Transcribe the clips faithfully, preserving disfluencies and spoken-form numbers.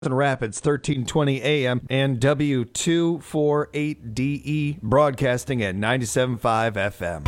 Rapids, thirteen twenty A M, and W two forty-eight D E, broadcasting at ninety-seven point five F M.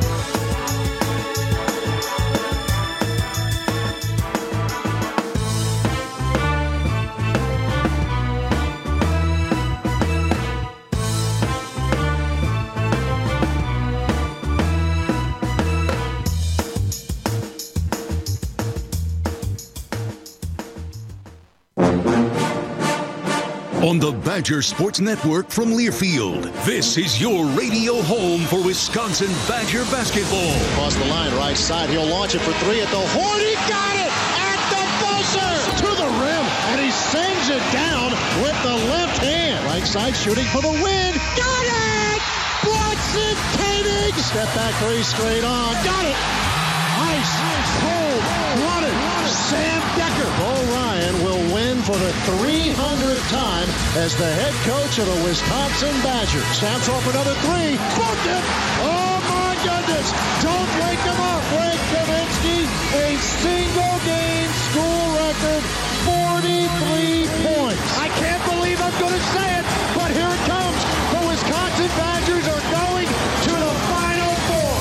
On the Badger Sports Network from Learfield, this is your radio home for Wisconsin Badger basketball. Across the line, right side, he'll launch it for three at the horn. He got it at the buzzer to the rim, and he sends it down with the left hand. Right side shooting for the win. Got it! Watson Koenig. Step back three straight on. Got it! Ice, cold, run it. Sam Decker. Bo Ryan will win for the three hundredth time as the head coach of the Wisconsin Badgers. Snaps off another three. Booked it. Oh my goodness. Don't wake him up. Greg Kaminsky, a single game school record, forty-three points. I can't believe I'm going to say it, but here it comes. The Wisconsin Badgers are going to the Final Four.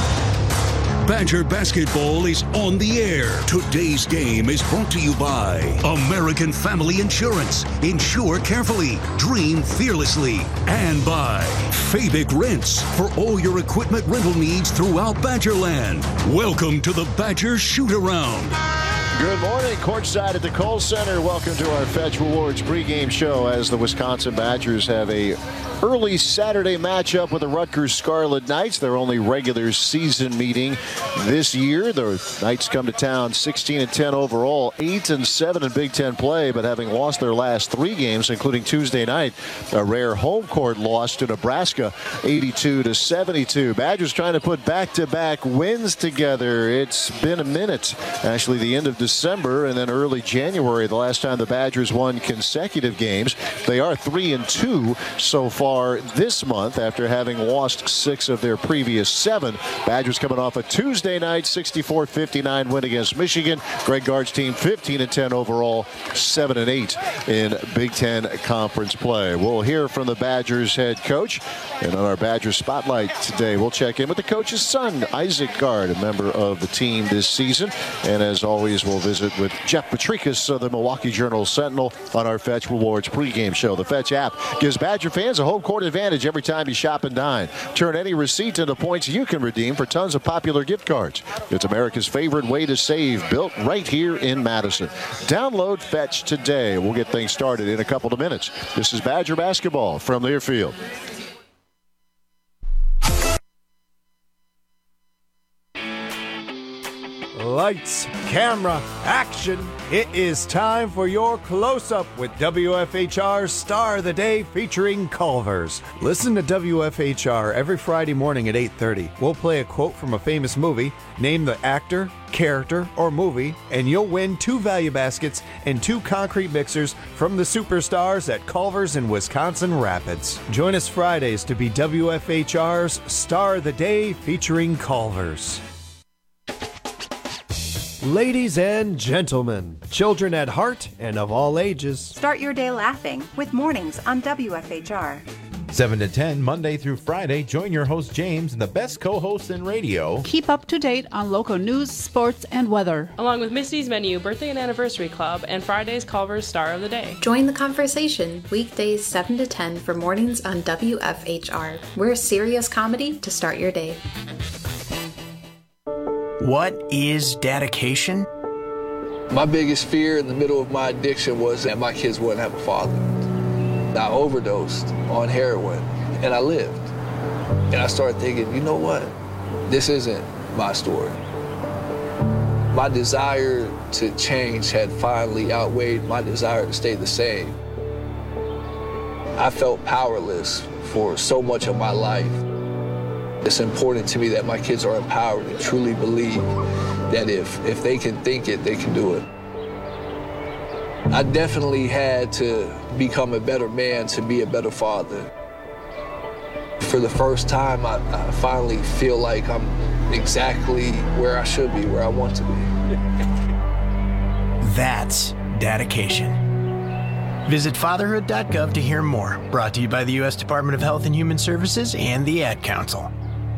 Badger basketball is on the air. Today's game is brought to you by American Family Insurance. Insure carefully, dream fearlessly. And by Fabic Rents for all your equipment rental needs throughout Badgerland. Welcome to the Badger Shoot-Around. Good morning, courtside at the Kohl Center. Welcome to our Fetch Rewards pregame show as the Wisconsin Badgers have a early Saturday matchup with the Rutgers Scarlet Knights, their only regular season meeting this year. The Knights come to town sixteen and ten overall, eight and seven in Big Ten play, but having lost their last three games, including Tuesday night, a rare home court loss to Nebraska, eighty-two to seventy-two. Badgers trying to put back-to-back wins together. It's been a minute, actually the end of December and then early January, the last time the Badgers won consecutive games. They are three and two so far this month after having lost six of their previous seven. Badgers coming off a Tuesday night sixty-four fifty-nine win against Michigan. Greg Gard's team fifteen and ten overall, seven and eight in Big Ten conference play. We'll hear from the Badgers head coach, and on our Badgers Spotlight today we'll check in with the coach's son, Isaac Gard, a member of the team this season. And as always, we'll visit with Jeff Petrikis of the Milwaukee Journal-Sentinel on our Fetch Rewards pregame show. The Fetch app gives Badger fans a home court advantage every time you shop and dine. Turn any receipt into points you can redeem for tons of popular gift cards. It's America's favorite way to save, built right here in Madison. Download Fetch today. We'll get things started in a couple of minutes. This is Badger basketball from Learfield. Lights, camera, action. It is time for your close-up with W F H R's Star of the Day featuring Culver's. Listen to W F H R every Friday morning at eight thirty. We'll play a quote from a famous movie, name the actor, character, or movie, and you'll win two value baskets and two concrete mixers from the superstars at Culver's in Wisconsin Rapids. Join us Fridays to be W F H R's Star of the Day featuring Culver's. Ladies and gentlemen, children at heart and of all ages, start your day laughing with Mornings on W F H R. seven to ten, Monday through Friday, join your host James and the best co-hosts in radio. Keep up to date on local news, sports, and weather. Along with Misty's Menu, Birthday and Anniversary Club, and Friday's Culver's Star of the Day. Join the conversation weekdays seven to ten for Mornings on W F H R. We're serious comedy to start your day. What is dedication? My biggest fear in the middle of my addiction was that my kids wouldn't have a father. I overdosed on heroin, and I lived. And I started thinking, you know what? This isn't my story. My desire to change had finally outweighed my desire to stay the same. I felt powerless for so much of my life. It's important to me that my kids are empowered and truly believe that if, if they can think it, they can do it. I definitely had to become a better man to be a better father. For the first time, I, I finally feel like I'm exactly where I should be, where I want to be. That's dedication. Visit fatherhood dot gov to hear more. Brought to you by the U S Department of Health and Human Services and the Ad Council.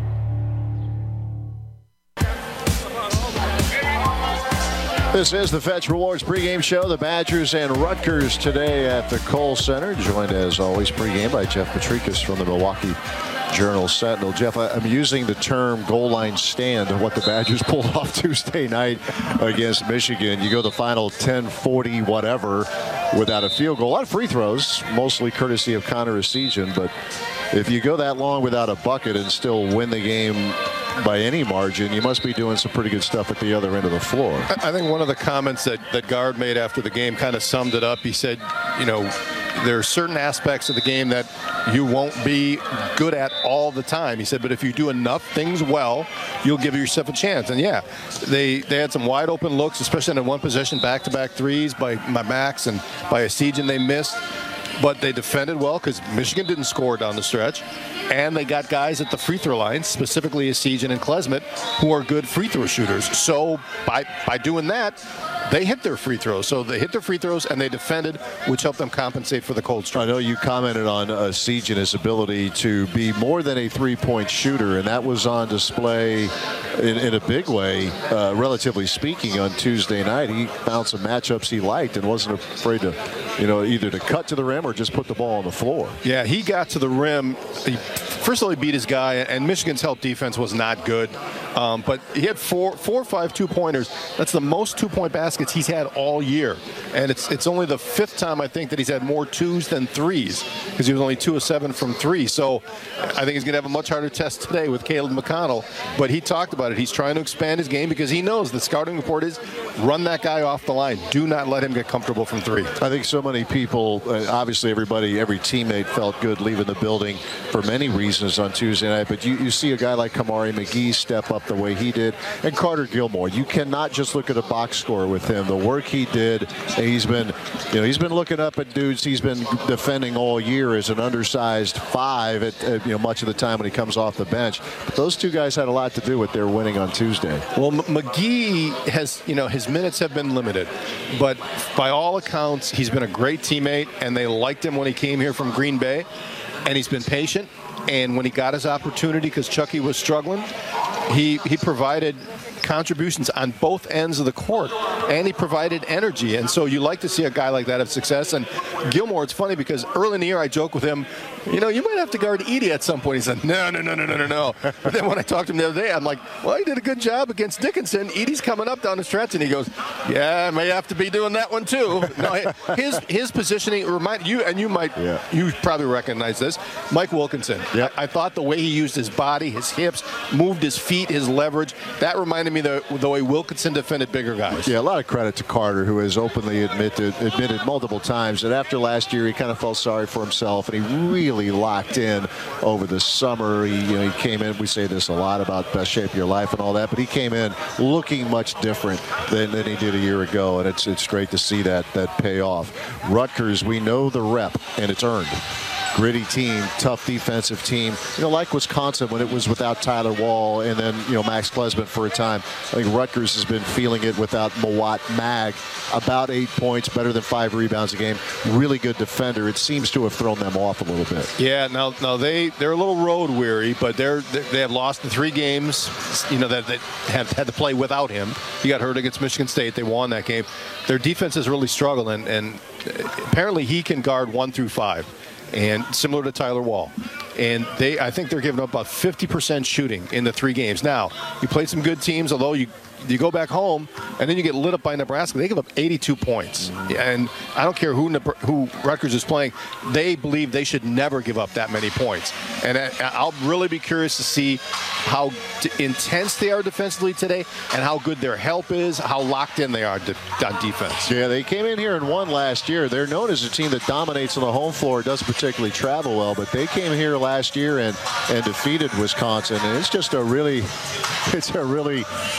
This is the Fetch Rewards pregame show. The Badgers and Rutgers today at the Kohl Center. Joined as always pregame by Jeff Petrikis from the Milwaukee Journal-Sentinel. Jeff, I'm using the term goal line stand of what the Badgers pulled off Tuesday night against Michigan. You go the final ten forty whatever without a field goal. A lot of free throws, mostly courtesy of Connor Essegian, but if you go that long without a bucket and still win the game by any margin, you must be doing some pretty good stuff at the other end of the floor. I think one of the comments that, that Gard made after the game kind of summed it up. He said, you know, there are certain aspects of the game that you won't be good at all the time. He said, but if you do enough things well, you'll give yourself a chance. And yeah, they they had some wide open looks, especially in one possession, back-to-back threes by, by Max and by Essegian they missed. But they defended well because Michigan didn't score down the stretch. And they got guys at the free throw line, specifically Essegian and Klesmit, who are good free throw shooters. So by by doing that, they hit their free throws. So they hit their free throws and they defended, which helped them compensate for the cold stretch. I know you commented on Essegian, his ability to be more than a three-point shooter, and that was on display in, in a big way, uh, relatively speaking, on Tuesday night. He found some matchups he liked and wasn't afraid to, you know, either to cut to the rim or just put the ball on the floor. Yeah, he got to the rim. He, first of all, he beat his guy, and Michigan's help defense was not good. Um, but he had four, four or five two-pointers. That's the most two-point baskets he's had all year. And it's it's only the fifth time, I think, that he's had more twos than threes, because he was only two of seven from three. So I think he's going to have a much harder test today with Caleb McConnell. But he talked about it. He's trying to expand his game because he knows the scouting report is run that guy off the line. Do not let him get comfortable from three. I think so many people, uh, obviously everybody, every teammate felt good leaving the building for many reasons on Tuesday night. But you, you see a guy like Kamari McGee step up the way he did, and Carter Gilmore. You cannot just look at a box score with him. The work he did, and he's been, you know, he's been looking up at dudes he's been defending all year as an undersized five at, at you know much of the time when he comes off the bench. But those two guys had a lot to do with their winning on Tuesday. Well, M- McGee has, you know, his minutes have been limited, but by all accounts, he's been a great teammate, and they liked him when he came here from Green Bay, and he's been patient. And when he got his opportunity, because Chucky was struggling, he he provided contributions on both ends of the court, and he provided energy. And so you like to see a guy like that have success. And Gilmore, it's funny because early in the year I joked with him, you know, you might have to guard Edey at some point. He said, no, no, no, no, no, no, no. But then when I talked to him the other day, I'm like, well, he did a good job against Dickinson. Edey's coming up down the stretch, and he goes, yeah, I may have to be doing that one too. No, his his positioning remind you, and you might, yeah. you probably recognize this, Mike Wilkinson. Yep. I, I thought the way he used his body, his hips, moved his feet, his leverage, that reminded me the, the way Wilkinson defended bigger guys. Yeah, a lot of credit to Carter, who has openly admitted admitted multiple times that after last year he kind of felt sorry for himself, and he really locked in over the summer. He, you know, he came in, we say this a lot about best shape of your life and all that, but he came in looking much different than, than he did a year ago, and it's it's great to see that that pay off. Rutgers, we know the rep, and it's earned. Gritty team, tough defensive team. You know, like Wisconsin when it was without Tyler Wall and then, you know, Max Klesmit for a time. I think Rutgers has been feeling it without Mawat Mag. About eight points, better than five rebounds a game. Really good defender. It seems to have thrown them off a little bit. Yeah, now, now they, they're a little road weary, but they're, they have lost the three games, you know, that they have had to play without him. He got hurt against Michigan State. They won that game. Their defense has really struggled, and, and apparently he can guard one through five. And similar to Tyler Wall. And they, I think they're giving up about fifty percent shooting in the three games. Now, you played some good teams, although you you go back home and then you get lit up by Nebraska. They give up eighty-two points. And I don't care who who Rutgers is playing. They believe they should never give up that many points. And I'll really be curious to see how intense they are defensively today and how good their help is, how locked in they are on defense. Yeah, they came in here and won last year. They're known as a team that dominates on the home floor, doesn't particularly travel well, but they came here last year and, and defeated Wisconsin. And it's just a really, it's a really, you know, good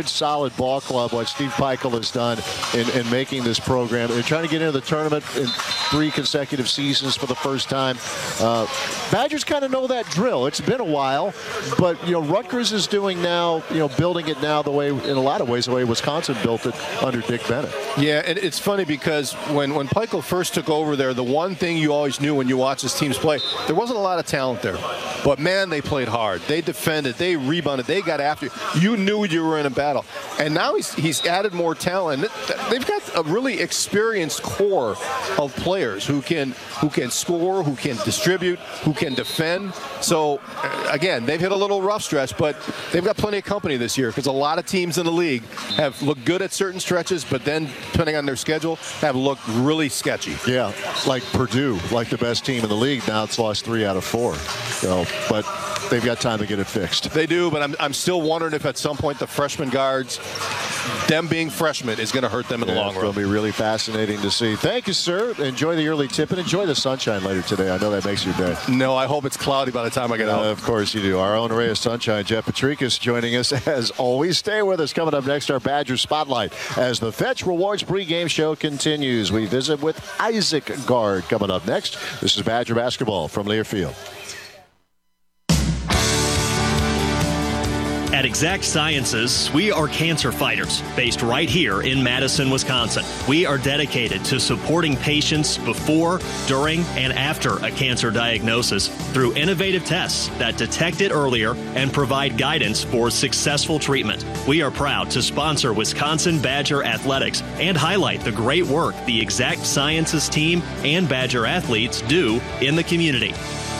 good, solid ball club, what Steve Pikiell has done in, in making this program. They're trying to get into the tournament in three consecutive seasons for the first time. Uh, Badgers kind of know that drill. It's been a while, but, you know, Rutgers is doing now, you know, building it now the way, in a lot of ways, the way Wisconsin built it under Dick Bennett. Yeah, and it's funny because when, when Pikiell first took over there, the one thing you always knew when you watched his teams play, there wasn't a lot of talent there. But, man, they played hard. They defended. They rebounded. They got after you. You knew you were in a battle. And now he's he's added more talent. They've got a really experienced core of players who can who can score, who can distribute, who can defend. So, again, they've hit a little rough stretch, but they've got plenty of company this year because a lot of teams in the league have looked good at certain stretches, but then, depending on their schedule, have looked really sketchy. Yeah, like Purdue, like the best team in the league. Now it's lost three out of four. So, but they've got time to get it fixed. They do, but I'm, I'm still wondering if at some point the freshman guards, them being freshmen, is going to hurt them in yeah, the long run. It'll be really fascinating to see. Thank you, sir. Enjoy the early tip and enjoy the sunshine later today. I know that makes your day. No, I hope it's cloudy by the time I get out. Uh, of course you do. Our own ray of sunshine, Jeff Petrikis, joining us as always. Stay with us. Coming up next, our Badger Spotlight as the Fetch Rewards pregame show continues. We visit with Isaac Gard coming up next. This is Badger basketball from Learfield. At Exact Sciences, we are cancer fighters based right here in Madison, Wisconsin. We are dedicated to supporting patients before, during, and after a cancer diagnosis through innovative tests that detect it earlier and provide guidance for successful treatment. We are proud to sponsor Wisconsin Badger Athletics and highlight the great work the Exact Sciences team and Badger athletes do in the community.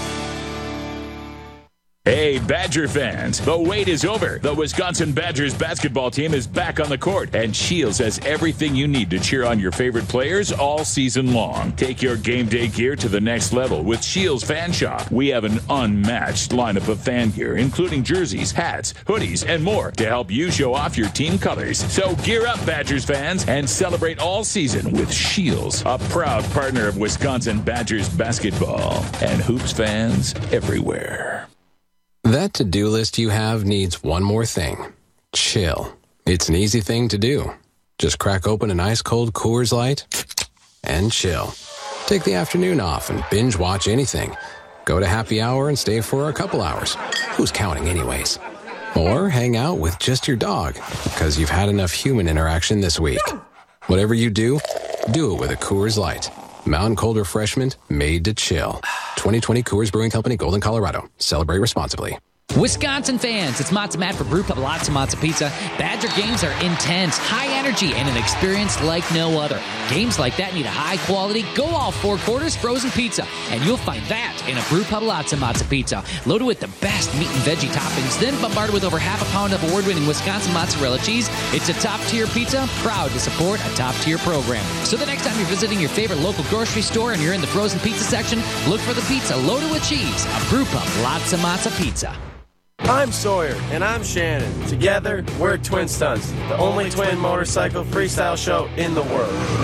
Hey, Badger fans, the wait is over. The Wisconsin Badgers basketball team is back on the court, and Shields has everything you need to cheer on your favorite players all season long. Take your game day gear to the next level with Shields Fan Shop. We have an unmatched lineup of fan gear, including jerseys, hats, hoodies, and more to help you show off your team colors. So gear up, Badgers fans, and celebrate all season with Shields, a proud partner of Wisconsin Badgers basketball and hoops fans everywhere. That to-do list you have needs one more thing. Chill. It's an easy thing to do. Just crack open an ice-cold Coors Light and chill. Take the afternoon off and binge watch anything. Go to happy hour and stay for a couple hours. Who's counting anyways? Or hang out with just your dog because you've had enough human interaction this week. Whatever you do, do it with a Coors Light. Mountain Cold Refreshment made to chill. twenty twenty Coors Brewing Company, Golden, Colorado. Celebrate responsibly. Wisconsin fans, it's Matza Matt for Brew Pub Lots of Matza Pizza. Badger games are intense, high energy, and an experience like no other. Games like that need a high quality, go all four quarters frozen pizza, and you'll find that in a Brew Pub Lots of Matza Pizza. Loaded with the best meat and veggie toppings, then bombarded with over half a pound of award-winning Wisconsin mozzarella cheese. It's a top-tier pizza, proud to support a top-tier program. So the next time you're visiting your favorite local grocery store and you're in the frozen pizza section, look for the pizza loaded with cheese. A Brew Pub Lots of Matza Pizza. I'm Sawyer. And I'm Shannon. Together, we're Twin Stunts, the only twin motorcycle freestyle show in the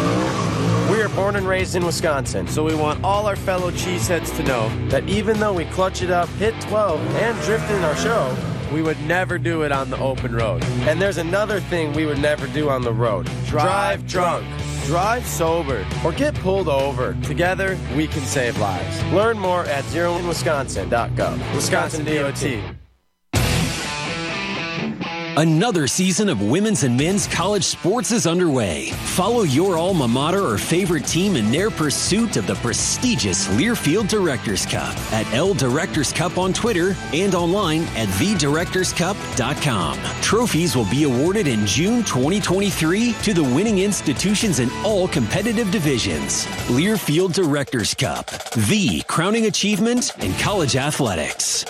world. We are born and raised in Wisconsin, so we want all our fellow cheeseheads to know that even though we clutch it up, hit twelve, and drift in our show, we would never do it on the open road. And there's another thing we would never do on the road. Drive drunk. Drive sober or get pulled over. Together, we can save lives. Learn more at zero in wisconsin dot gov. Wisconsin D O T. Another season of women's and men's college sports is underway. Follow your alma mater or favorite team in their pursuit of the prestigious Learfield Directors Cup at L Directors Cup on Twitter and online at the directors cup dot com. Trophies will be awarded in June twenty twenty-three to the winning institutions in all competitive divisions. Learfield Directors Cup, the crowning achievement in college athletics.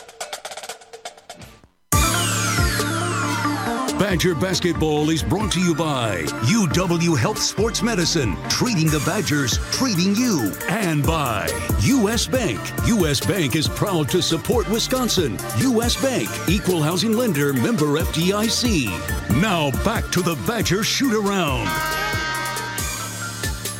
Badger basketball is brought to you by U W Health Sports Medicine, treating the Badgers, treating you, and by U S Bank. U S Bank is proud to support Wisconsin. U S Bank, equal housing lender, member F D I C. Now back to the Badger shoot-around.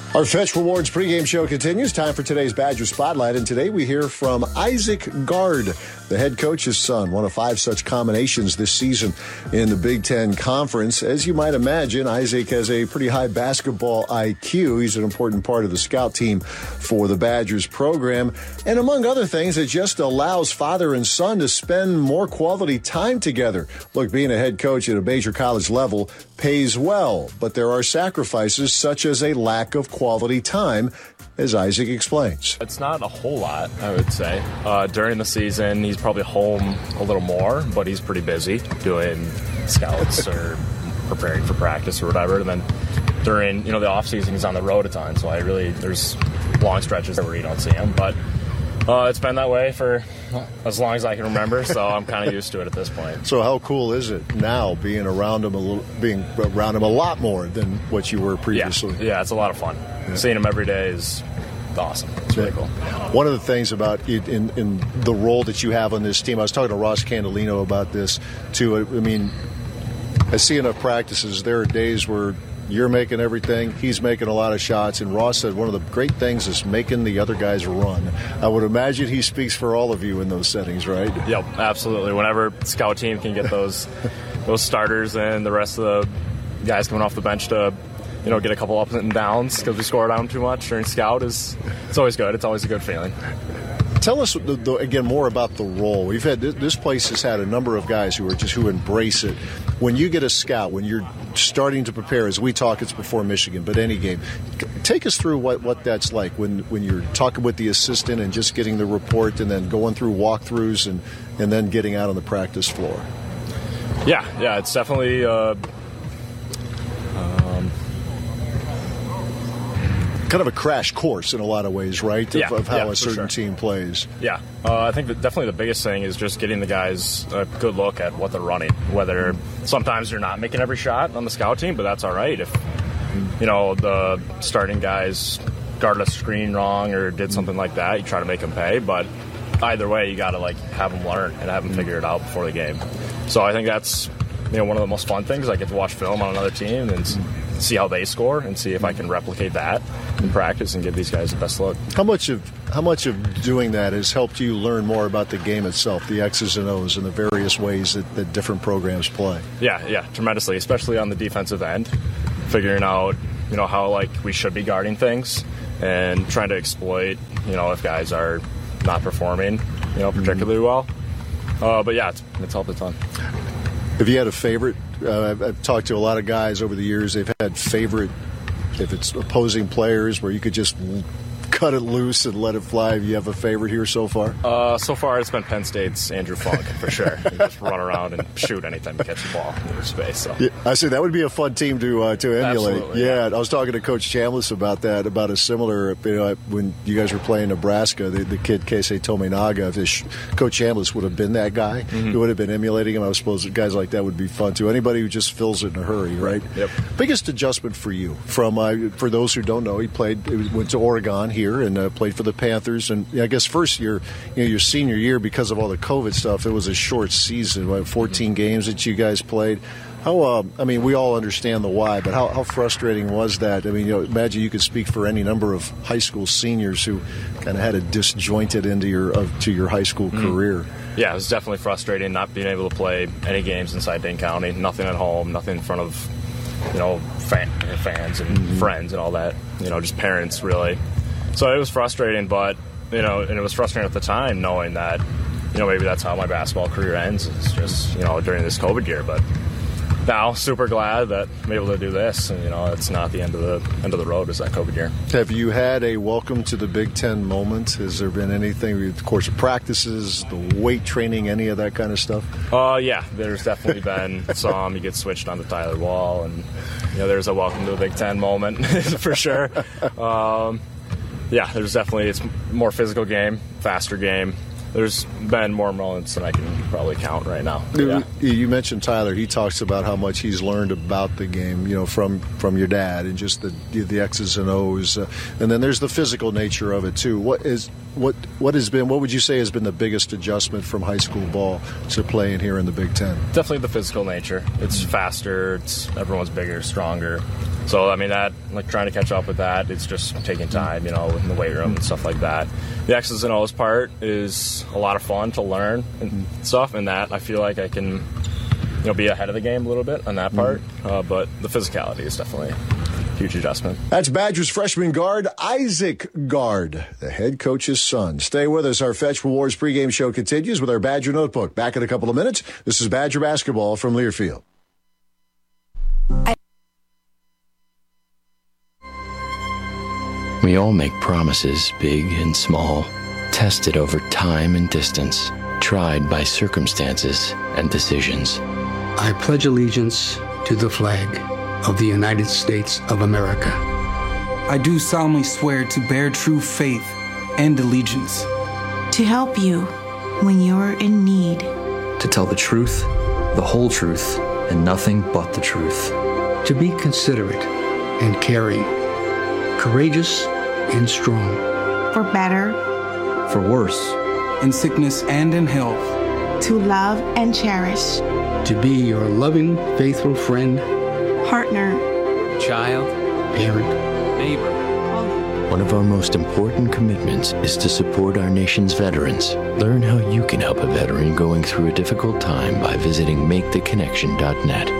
Our Fetch Rewards pregame show continues. Time for today's Badger Spotlight. And today we hear from Isaac Gard, the head coach's son, one of five such combinations this season in the Big Ten Conference. As you might imagine, Isaac has a pretty high basketball I Q. He's an important part of the scout team for the Badgers program. And among other things, it just allows father and son to spend more quality time together. Look, being a head coach at a major college level pays well, but there are sacrifices such as a lack of quality time, as Isaac explains. It's not a whole lot, I would say. Uh, during the season, he's probably home a little more, but he's pretty busy doing scouts or preparing for practice or whatever. And then during, you know, the off season, he's on the road a ton, so I really, there's long stretches where you don't see him. But uh, it's been that way for as long as I can remember, so I'm kind of used to it at this point. So how cool is it now being around him a little, being around him a lot more than what you were previously? Yeah, yeah, it's a lot of fun. Yeah. Seeing him every day is awesome. It's really cool. One of the things about it, in, in the role that you have on this team, I was talking to Ross Candolino about this too. I mean, I see enough practices. There are days where you're making everything, he's making a lot of shots, and Ross said one of the great things is making the other guys run. I would imagine he speaks for all of you in those settings, right? Yep, absolutely. Whenever scout team can get those those starters and the rest of the guys coming off the bench to, you know, get a couple ups and downs because we scored on them too much during scout, is it's always good. It's always a good feeling. Tell us, the, the, again, more about the role. We've had this place has had a number of guys who are just who embrace it. When you get a scout, when you're starting to prepare, as we talk, it's before Michigan, but any game. Take us through what, what that's like when, when you're talking with the assistant and just getting the report and then going through walkthroughs and, and then getting out on the practice floor. Yeah, yeah, it's definitely uh, um, kind of a crash course in a lot of ways, right? Of, yeah, of how yeah, a certain sure. team plays. Yeah, uh, I think that definitely the biggest thing is just getting the guys a good look at what they're running. Whether sometimes you're not making every shot on the scout team, but that's all right. If you know the starting guys guarded a screen wrong or did something like that, you try to make them pay. But either way, you got to like have them learn and have them figure it out before the game. So I think that's you know one of the most fun things. I get to watch film on another team and see how they score and see if I can replicate that in practice and give these guys the best look. How much of how much of doing that has helped you learn more about the game itself, the X's and O's, and the various ways that, that different programs play? Yeah, yeah, tremendously, especially on the defensive end, figuring out you know how like we should be guarding things and trying to exploit you know if guys are not performing you know particularly well. Uh, but yeah, it's, it's helped a ton. Have you had a favorite? Uh, I've, I've talked to a lot of guys over the years. They've had favorite, if it's opposing players, where you could just cut it loose and let it fly. You have a favorite here so far? Uh, so far, it's been Penn State's Andrew Funk, for sure. You just run around and shoot anytime you catch the ball in space. So. Yeah, I see. That would be a fun team to uh, to emulate. Absolutely, yeah, yeah, I was talking to Coach Chambliss about that, about a similar, you know, when you guys were playing Nebraska, the, the kid Keisei Tominaga, if this, Coach Chambliss would have been that guy, mm-hmm. who would have been emulating him. I suppose guys like that would be fun, too. Anybody who just fills it in a hurry, right? Yep. Biggest adjustment for you, from uh, for those who don't know, he played, he went to Oregon here and uh, played for the Panthers, and I guess first year, you know, your senior year, because of all the COVID stuff, it was a short season, right? fourteen games that you guys played. How, uh, I mean, we all understand the why, but how, how frustrating was that? I mean, you know, imagine you could speak for any number of high school seniors who kind of had a disjointed into your uh, to your high school mm-hmm. career. Yeah, it was definitely frustrating not being able to play any games inside Dane County, nothing at home, nothing in front of, you know, fan, fans and mm-hmm. friends and all that, you know, just parents, really. So it was frustrating, but, you know, and it was frustrating at the time knowing that, you know, maybe that's how my basketball career ends. It's just, you know, during this COVID year. But now, super glad that I'm able to do this. And, you know, it's not the end of the end of the road, is that COVID year. Have you had a welcome to the Big Ten moment? Has there been anything, of course, of practices, the weight training, any of that kind of stuff? Uh, yeah, there's definitely been some. You get switched on to Tyler Wall, and, you know, there's a welcome to the Big Ten moment for sure. Um Yeah, there's definitely, it's more physical game, faster game. There's been more moments than I can probably count right now. Yeah. You mentioned Tyler. He talks about how much he's learned about the game, you know, from, from your dad and just the the X's and O's. Uh, and then there's the physical nature of it too. What is what what has been? What would you say has been the biggest adjustment from high school ball to playing here in the Big Ten? Definitely the physical nature. It's faster. It's everyone's bigger, stronger. So, I mean, that, like, trying to catch up with that, it's just taking time, you know, in the weight room and stuff like that. The X's and O's part is a lot of fun to learn and stuff, and that I feel like I can, you know, be ahead of the game a little bit on that part. Uh, but the physicality is definitely a huge adjustment. That's Badgers freshman guard Isaac Gard, the head coach's son. Stay with us. Our Fetch Rewards pregame show continues with our Badger Notebook. Back in a couple of minutes. This is Badger basketball from Learfield. We all make promises, big and small, tested over time and distance, tried by circumstances and decisions. I pledge allegiance to the flag of the United States of America. I do solemnly swear to bear true faith and allegiance. To help you when you're in need. To tell the truth, the whole truth, and nothing but the truth. To be considerate and caring. Courageous and strong. For better. For worse. In sickness and in health. To love and cherish. To be your loving, faithful friend. Partner. Child. Parent. Neighbor. One of our most important commitments is to support our nation's veterans. Learn how you can help a veteran going through a difficult time by visiting make the connection dot net.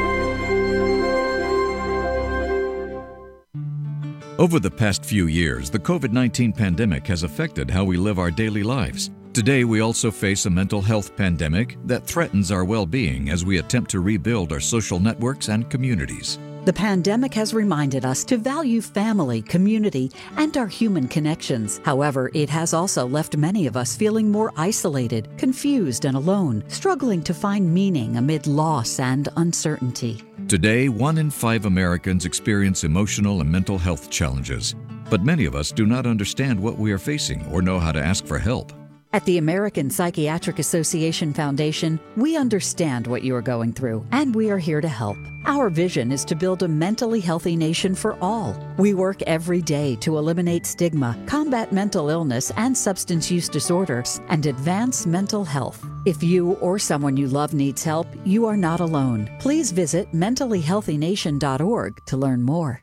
Over the past few years, the COVID nineteen pandemic has affected how we live our daily lives. Today, we also face a mental health pandemic that threatens our well-being as we attempt to rebuild our social networks and communities. The pandemic has reminded us to value family, community, and our human connections. However, it has also left many of us feeling more isolated, confused, and alone, struggling to find meaning amid loss and uncertainty. Today, one in five Americans experience emotional and mental health challenges, but many of us do not understand what we are facing or know how to ask for help. At the American Psychiatric Association Foundation, we understand what you are going through, and we are here to help. Our vision is to build a mentally healthy nation for all. We work every day to eliminate stigma, combat mental illness and substance use disorders, and advance mental health. If you or someone you love needs help, you are not alone. Please visit mentally healthy nation dot org to learn more.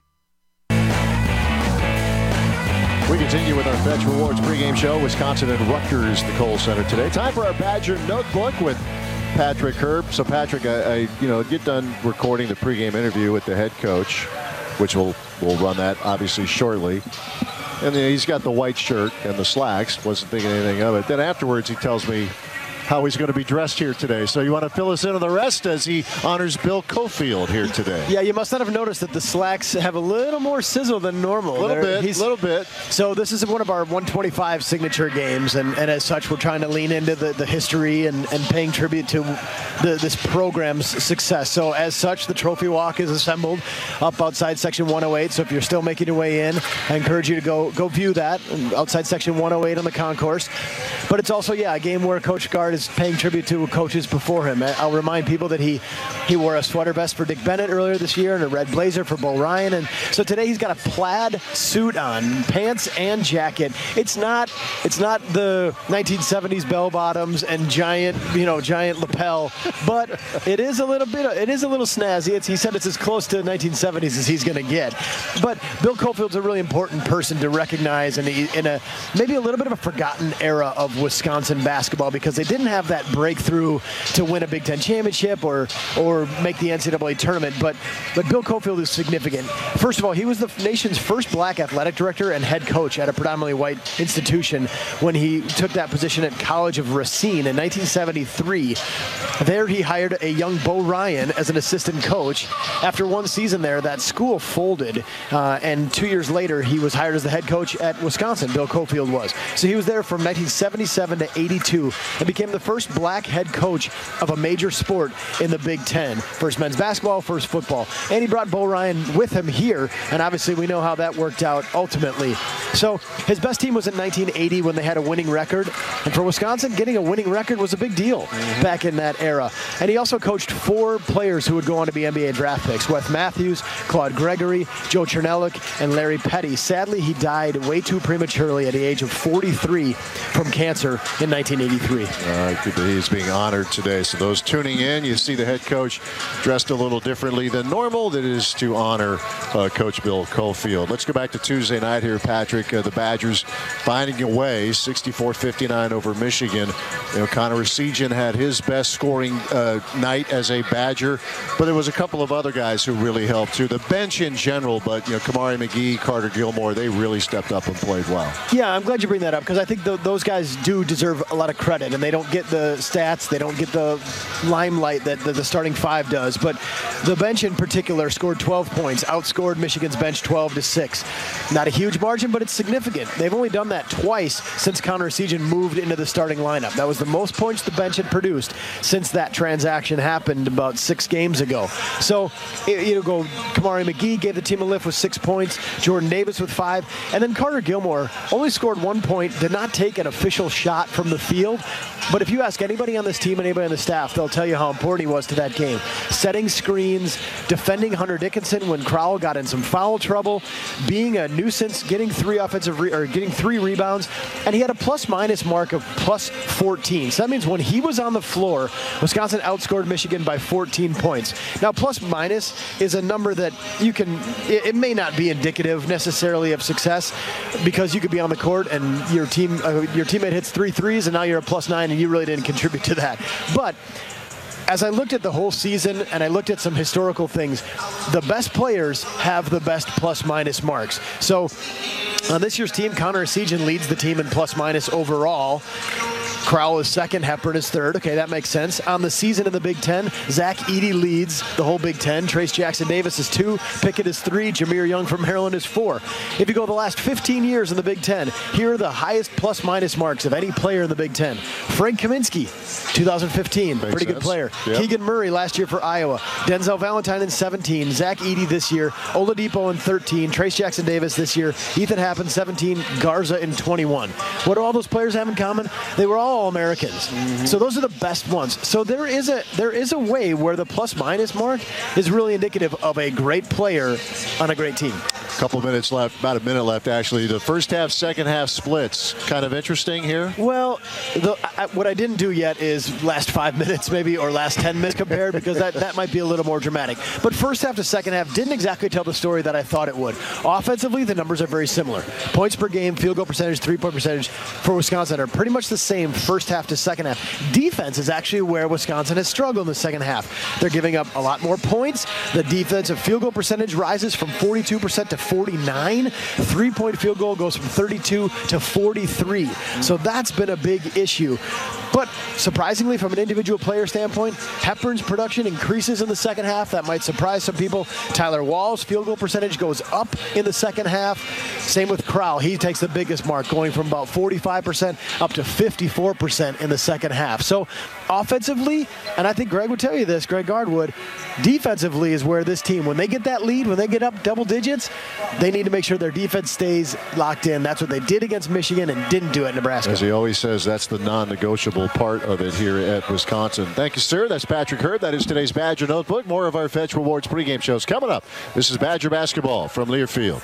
We continue with our Fetch Rewards pregame show. Wisconsin and Rutgers, the Kohl Center today. Time for our Badger Notebook with Patrick Herb. So, Patrick, I, I you know get done recording the pregame interview with the head coach, which we'll we'll run that obviously shortly. And then he's got the white shirt and the slacks. Wasn't thinking anything of it. Then afterwards, he tells me how he's going to be dressed here today. So you want to fill us in on the rest as he honors Bill Cofield here today. Yeah, you must not have noticed that the slacks have a little more sizzle than normal. A little They're, bit, a little bit. So this is one of our one twenty-five signature games, and, and as such, we're trying to lean into the, the history and, and paying tribute to the, this program's success. So as such, the trophy walk is assembled up outside section one oh eight. So if you're still making your way in, I encourage you to go go view that outside section one oh eight on the concourse. But it's also, yeah, a game where Coach Gard is paying tribute to coaches before him. I'll remind people that he he wore a sweater vest for Dick Bennett earlier this year and a red blazer for Bo Ryan, and so today he's got a plaid suit on, pants and jacket. It's not it's not the nineteen seventies bell bottoms and giant you know giant lapel, but it is a little bit it is a little snazzy. It's, he said it's as close to nineteen seventies as he's going to get. But Bill Cofield's a really important person to recognize in a, in a maybe a little bit of a forgotten era of Wisconsin basketball, because they didn't have that breakthrough to win a Big Ten championship or or make the N C double A tournament. But but Bill Cofield is significant. First of all, he was the nation's first black athletic director and head coach at a predominantly white institution when he took that position at College of Racine in nineteen seventy-three. There he hired a young Bo Ryan as an assistant coach. After one season there, that school folded, uh, and two years later, he was hired as the head coach at Wisconsin. Bill Cofield was. So he was there from nineteen seventy-seven to eighty-two and became the first black head coach of a major sport in the Big Ten. First men's basketball, first football. And he brought Bo Ryan with him here, and obviously we know how that worked out ultimately. So his best team was in nineteen eighty when they had a winning record. And for Wisconsin, getting a winning record was a big deal mm-hmm. back in that era. And he also coached four players who would go on to be N B A draft picks: Wes Matthews, Claude Gregory, Joe Chernelik, and Larry Petty. Sadly, he died way too prematurely at the age of forty-three from cancer in nineteen eighty-three. All uh, he's being honored today. So those tuning in, you see the head coach dressed a little differently than normal. That is to honor uh, Coach Bill Cofield. Let's go back to Tuesday night here, Patrick. Uh, the Badgers finding a way, sixty-four fifty-nine over Michigan. You know, Connor Essegian had his best scoring uh, night as a Badger, but there was a couple of other guys who really helped too. The bench in general, but you know, Kamari McGee, Carter Gilmore, they really stepped up and played well. Yeah, I'm glad you bring that up because I think th- those guys do deserve a lot of credit, and they don't get the stats, they don't get the limelight that the, the starting five does. But the bench in particular scored twelve points, outscored Michigan's bench twelve to six. Not a huge margin, but it's significant. They've only done that twice since Connor Essegian moved into the starting lineup. That was the most points the bench had produced since that transaction happened about six games ago. So, you go, Kamari McGee gave the team a lift with six points, Jordan Davis with five, and then Carter Gilmore only scored one point, did not take an official shot from the field. But if you ask anybody on this team, anybody on the staff, they'll tell you how important he was to that game. Setting screens, defending Hunter Dickinson when Crowell got in some foul trouble, being a nuisance, getting three offensive re- or getting three rebounds, and he had a plus-minus mark of plus fourteen. So that means when he was on the floor, Wisconsin outscored Michigan by fourteen points. Now, plus-minus is a number that you can, it, it may not be indicative necessarily of success because you could be on the court and your team, uh, your teammate hits three threes and now you're a plus nine and you really didn't contribute to that. But as I looked at the whole season and I looked at some historical things, the best players have the best plus-minus marks. So on this year's team, Connor Essegian leads the team in plus-minus overall. Crowell is second, Hepburn is third. Okay, that makes sense. On the season in the Big Ten, Zach Edey leads the whole Big Ten. Trace Jackson Davis is two, Pickett is three, Jameer Young from Maryland is four. If you go the last fifteen years in the Big Ten, here are the highest plus-minus marks of any player in the Big Ten. Frank Kaminsky, two thousand fifteen, makes pretty sense. Good player. Yep. Keegan Murray last year for Iowa. Denzel Valentine in seventeen, Zach Edey this year, Oladipo in thirteen, Trace Jackson Davis this year, Ethan Happ in seventeen, Garza in twenty-one. What do all those players have in common? They were all All-Americans. Mm-hmm. So those are the best ones. So there is a there is a way where the plus-minus mark is really indicative of a great player on a great team. A couple minutes left, about a minute left actually. The first half, second half splits, kind of interesting here. Well, the, I, what I didn't do yet is last five minutes maybe or last ten minutes compared because that, that might be a little more dramatic. But first half to second half didn't exactly tell the story that I thought it would. Offensively, the numbers are very similar. Points per game, field goal percentage, three-point percentage for Wisconsin are pretty much the same first half to second half. Defense is actually where Wisconsin has struggled in the second half. They're giving up a lot more points. The defensive field goal percentage rises from forty-two percent to forty-nine. Three-point field goal goes from thirty-two to forty-three. So that's been a big issue. But surprisingly, from an individual player standpoint, Hepburn's production increases in the second half. That might surprise some people. Tyler Wall's field goal percentage goes up in the second half. Same with Crowell. He takes the biggest mark, going from about forty-five percent up to fifty-four percent in the second half. So offensively, and I think Greg would tell you this, Greg Gard would, defensively is where this team, when they get that lead, when they get up double digits, they need to make sure their defense stays locked in. That's what they did against Michigan and didn't do it in Nebraska. As he always says, that's the non-negotiable part of it here at Wisconsin. Thank you, sir. That's Patrick Hurd. That is today's Badger Notebook. More of our Fetch Rewards pregame shows coming up. This is Badger basketball from Learfield.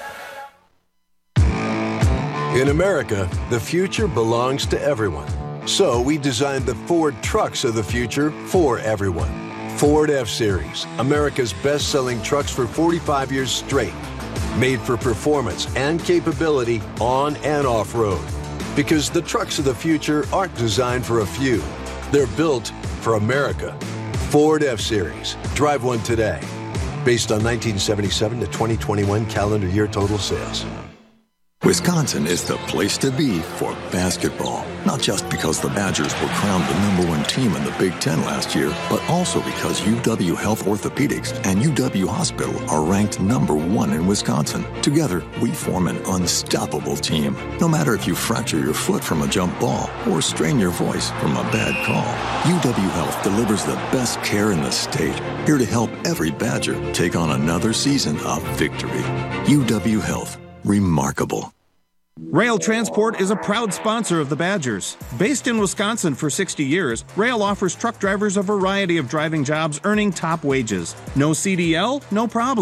In America, the future belongs to everyone. So we designed the Ford trucks of the future for everyone. Ford F-Series, America's best-selling trucks for forty-five years straight. Made for performance and capability on and off-road. Because the trucks of the future aren't designed for a few. They're built for America. Ford F-Series. Drive one today. Based on nineteen seventy-seven to twenty twenty-one calendar year total sales. Wisconsin is the place to be for basketball. Not just because the Badgers were crowned the number one team in the Big Ten last year, but also because U W Health Orthopedics and U W Hospital are ranked number one in Wisconsin. Together, we form an unstoppable team. No matter if you fracture your foot from a jump ball or strain your voice from a bad call, U W Health delivers the best care in the state. Here to help every Badger take on another season of victory. U W Health. Remarkable. Rail Transport is a proud sponsor of the Badgers. Based in Wisconsin for sixty years, Rail offers truck drivers a variety of driving jobs earning top wages. No C D L? No problem.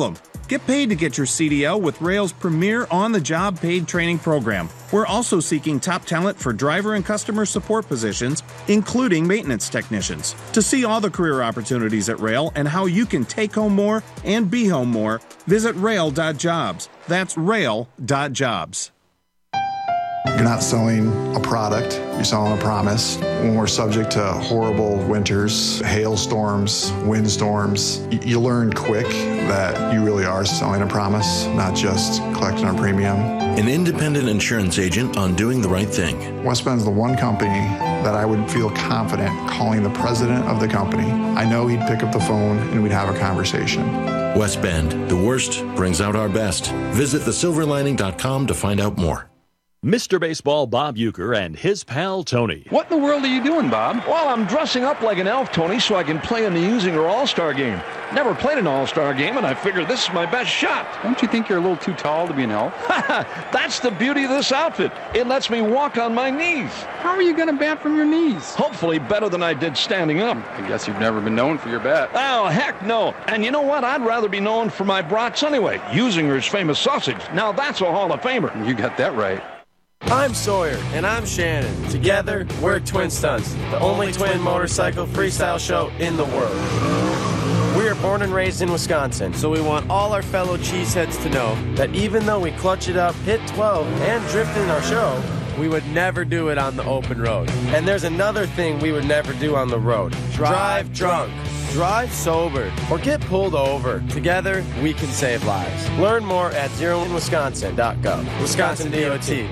Get paid to get your C D L with Rail's premier on-the-job paid training program. We're also seeking top talent for driver and customer support positions, including maintenance technicians. To see all the career opportunities at Rail and how you can take home more and be home more, visit rail dot jobs. That's rail dot jobs. You're not selling a product, you're selling a promise. When we're subject to horrible winters, hailstorms, windstorms, y- you learn quick that you really are selling a promise, not just collecting a premium. An independent insurance agent on doing the right thing. West Bend's the one company that I would feel confident calling the president of the company. I know he'd pick up the phone and we'd have a conversation. West Bend, the worst brings out our best. Visit the silver lining dot com to find out more. Mister Baseball Bob Uecker and his pal Tony. What in the world are you doing, Bob? Well, I'm dressing up like an elf, Tony, so I can play in the Usinger All-Star Game. Never played an All-Star Game, and I figure this is my best shot. Don't you think you're a little too tall to be an elf? That's the beauty of this outfit. It lets me walk on my knees. How are you going to bat from your knees? Hopefully better than I did standing up. I guess you've never been known for your bat. Oh, heck no. And you know what? I'd rather be known for my brats anyway. Usinger's famous sausage. Now that's a Hall of Famer. You got that right. I'm Sawyer. And I'm Shannon. Together, we're Twin Stunts, the only twin motorcycle freestyle show in the world. We are born and raised in Wisconsin, so we want all our fellow cheeseheads to know that even though we clutch it up, hit twelve, and drift in our show, we would never do it on the open road. And there's another thing we would never do on the road. Drive drunk. Drive sober or get pulled over. Together, we can save lives. Learn more at zero in wisconsin dot gov. Wisconsin D O T.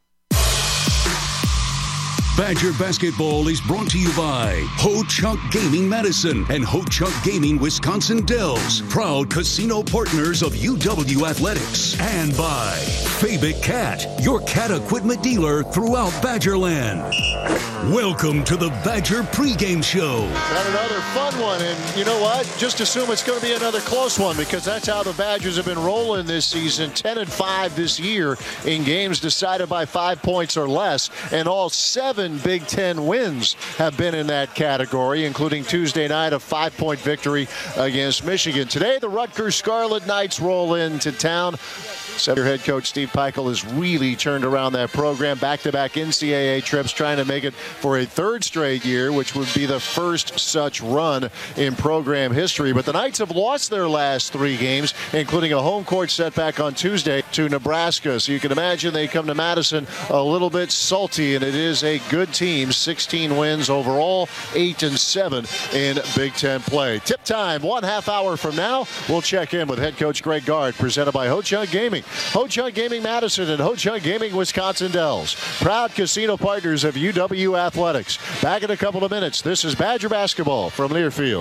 Badger Basketball is brought to you by Ho-Chunk Gaming Madison and Ho-Chunk Gaming Wisconsin Dells, proud casino partners of U W Athletics. And by Fabic Cat, your cat equipment dealer throughout Badgerland. Welcome to the Badger pregame show. Got another fun one, and you know what? Just assume it's going to be another close one because that's how the Badgers have been rolling this season. ten and five this year in games decided by five points or less, and all seven Big Ten wins have been in that category, including Tuesday night a five-point victory against Michigan. Today, the Rutgers Scarlet Knights roll into town. Center head coach Steve Peichel has really turned around that program. Back-to-back N C double A trips, trying to make it for a third straight year, which would be the first such run in program history. But the Knights have lost their last three games, including a home court setback on Tuesday to Nebraska. So you can imagine they come to Madison a little bit salty, and it is a good team. sixteen wins overall, eight and seven in Big Ten play. Tip time, one half hour from now, we'll check in with head coach Greg Gard, presented by Ho-Chunk Gaming. Ho-Chunk Gaming Madison and Ho-Chunk Gaming Wisconsin Dells, proud casino partners of U W Athletics. Back in a couple of minutes. This is Badger Basketball from Learfield.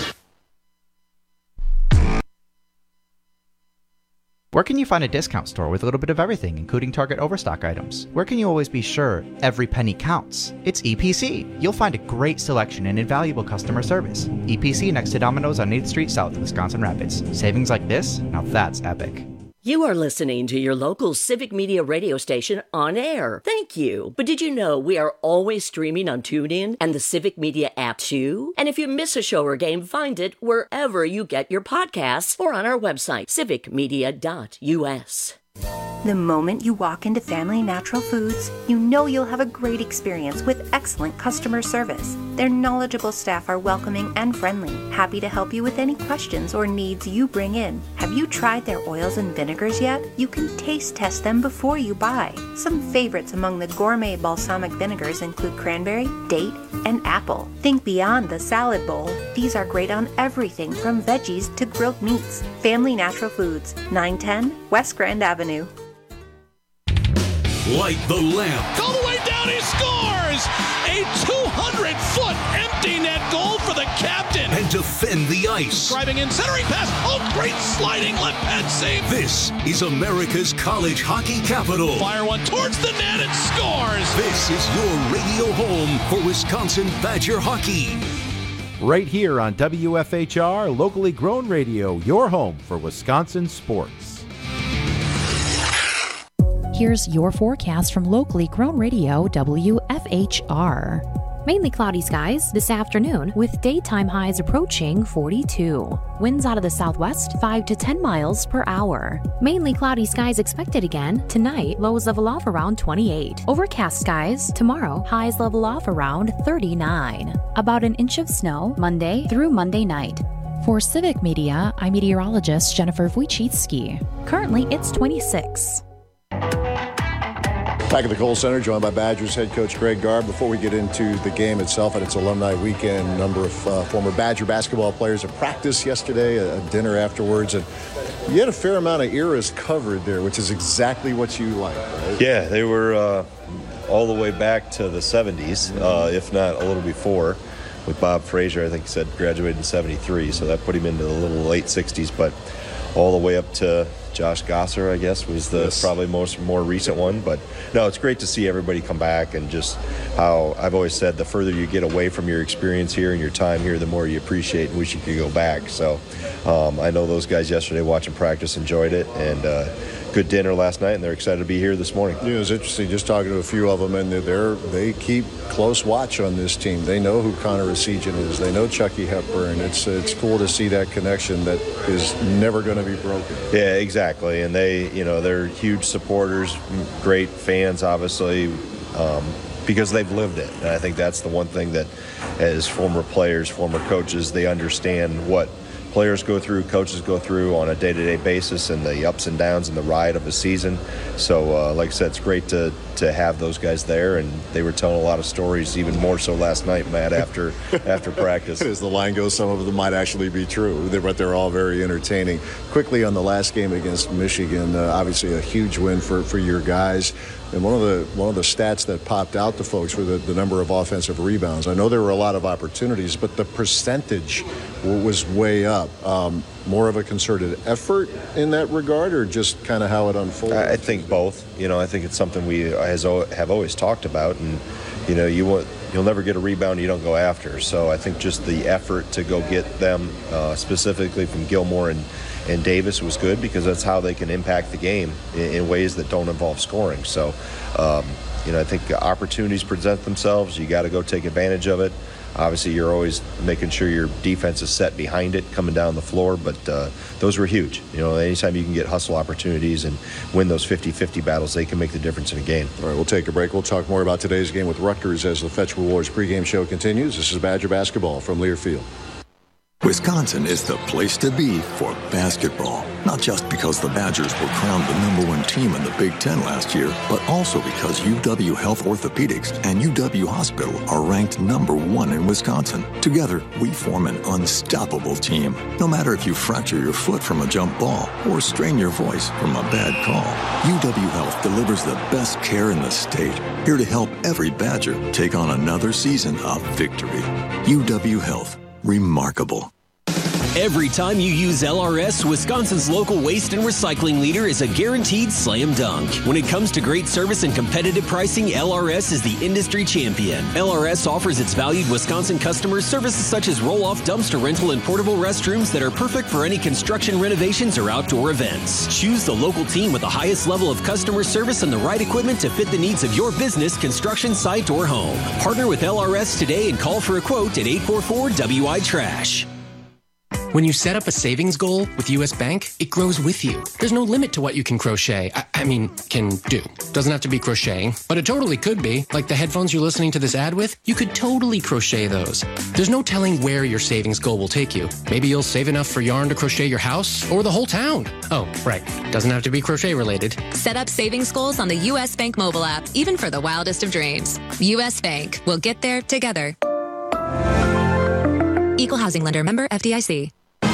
Where can you find a discount store with a little bit of everything, including Target Overstock items? Where can you always be sure every penny counts? It's E P C. You'll find a great selection and invaluable customer service. E P C next to Domino's on eighth Street South, Wisconsin Rapids. Savings like this? Now that's epic. You are listening to your local Civic Media radio station on air. Thank you. But did you know we are always streaming on TuneIn and the Civic Media app too? And if you miss a show or game, find it wherever you get your podcasts or on our website, civic media dot U S. The moment you walk into Family Natural Foods, you know you'll have a great experience with excellent customer service. Their knowledgeable staff are welcoming and friendly, happy to help you with any questions or needs you bring in. Have you tried their oils and vinegars yet? You can taste test them before you buy. Some favorites among the gourmet balsamic vinegars include cranberry, date, and apple. Think beyond the salad bowl. These are great on everything from veggies to grilled meats. Family Natural Foods, nine ten West Grand Avenue. Light the lamp. All the way down, he scores! A two hundred foot empty net goal for the captain. And defend the ice. Driving in, centering pass. Oh, great sliding left pad save. This is America's college hockey capital. Fire one towards the net and scores. This is your radio home for Wisconsin Badger hockey. Right here on W F H R, locally grown radio, your home for Wisconsin sports. Here's your forecast from locally grown radio W F H R. Mainly cloudy skies this afternoon with daytime highs approaching forty-two. Winds out of the southwest five to ten miles per hour. Mainly cloudy skies expected again tonight, lows level off around twenty-eight. Overcast skies tomorrow, highs level off around thirty-nine. About an inch of snow Monday through Monday night. For Civic Media, I'm meteorologist Jennifer Wojcicki. Currently, it's twenty-six. Back at the Kohl Center, joined by Badgers head coach Greg Garb. Before we get into the game itself and its alumni weekend, a number of uh, former Badger basketball players at practice yesterday, a, a dinner afterwards, and you had a fair amount of eras covered there, which is exactly what you like, right? Yeah, they were uh, all the way back to the seventies, uh, if not a little before. With Bob Frazier, I think he said graduated in seventy-three, so that put him into the little late sixties, but all the way up to Josh Gosser, I guess, was the yes. probably most more recent one. But no, it's great to see everybody come back, and just how I've always said, the further you get away from your experience here and your time here, the more you appreciate and wish you could go back. So um, I know those guys yesterday watching practice enjoyed it, and uh, good dinner last night, and they're excited to be here this morning. Yeah, it was interesting just talking to a few of them, and they're they keep close watch on this team. They know who Connor Essegian is. They know Chucky Hepburn. It's it's cool to see that connection that is never going to be broken. Yeah, exactly. And they, you know, they're huge supporters, great fans, obviously, um, because they've lived it. And I think that's the one thing that, as former players, former coaches, they understand what players go through, coaches go through on a day-to-day basis, and the ups and downs and the ride of a season. So, uh, like I said, it's great to to have those guys there, and they were telling a lot of stories, even more so last night, Matt, after after practice. As the line goes, some of them might actually be true, but they're all very entertaining. Quickly on the last game against Michigan, uh, obviously a huge win for, for your guys. And one of the one of the stats that popped out to folks were the, the number of offensive rebounds. I know there were a lot of opportunities, but the percentage was way up. Um, more of a concerted effort in that regard, or just kind of how it unfolded? I think both. You know, I think it's something we has, have always talked about, and you know, you want you'll never get a rebound you don't go after. So I think just the effort to go get them, uh, specifically from Gilmore and. And Davis was good, because that's how they can impact the game in, in ways that don't involve scoring. So, um, you know, I think opportunities present themselves. You got to go take advantage of it. Obviously, you're always making sure your defense is set behind it, coming down the floor. But uh, those were huge. You know, anytime you can get hustle opportunities and win those fifty-fifty battles, they can make the difference in a game. All right, we'll take a break. We'll talk more about today's game with Rutgers as the Fetch Rewards pregame show continues. This is Badger Basketball from Learfield. Wisconsin is the place to be for basketball. Not just because the Badgers were crowned the number one team in the Big Ten last year, but also because U W Health Orthopedics and U W Hospital are ranked number one in Wisconsin. Together, we form an unstoppable team. No matter if you fracture your foot from a jump ball or strain your voice from a bad call, U W Health delivers the best care in the state. Here to help every Badger take on another season of victory. U W Health. Remarkable. Every time you use L R S, Wisconsin's local waste and recycling leader is a guaranteed slam dunk. When it comes to great service and competitive pricing, L R S is the industry champion. L R S offers its valued Wisconsin customers services such as roll-off dumpster rental and portable restrooms that are perfect for any construction renovations or outdoor events. Choose the local team with the highest level of customer service and the right equipment to fit the needs of your business, construction site, or home. Partner with L R S today and call for a quote at eight four four W I Trash. When you set up a savings goal with U S Bank, it grows with you. There's no limit to what you can crochet. I, I mean, can do. Doesn't have to be crocheting, but it totally could be. Like the headphones you're listening to this ad with, you could totally crochet those. There's no telling where your savings goal will take you. Maybe you'll save enough for yarn to crochet your house or the whole town. Oh, right. Doesn't have to be crochet related. Set up savings goals on the U S Bank mobile app, even for the wildest of dreams. U S Bank. We'll get there together. Equal housing lender, member F D I C.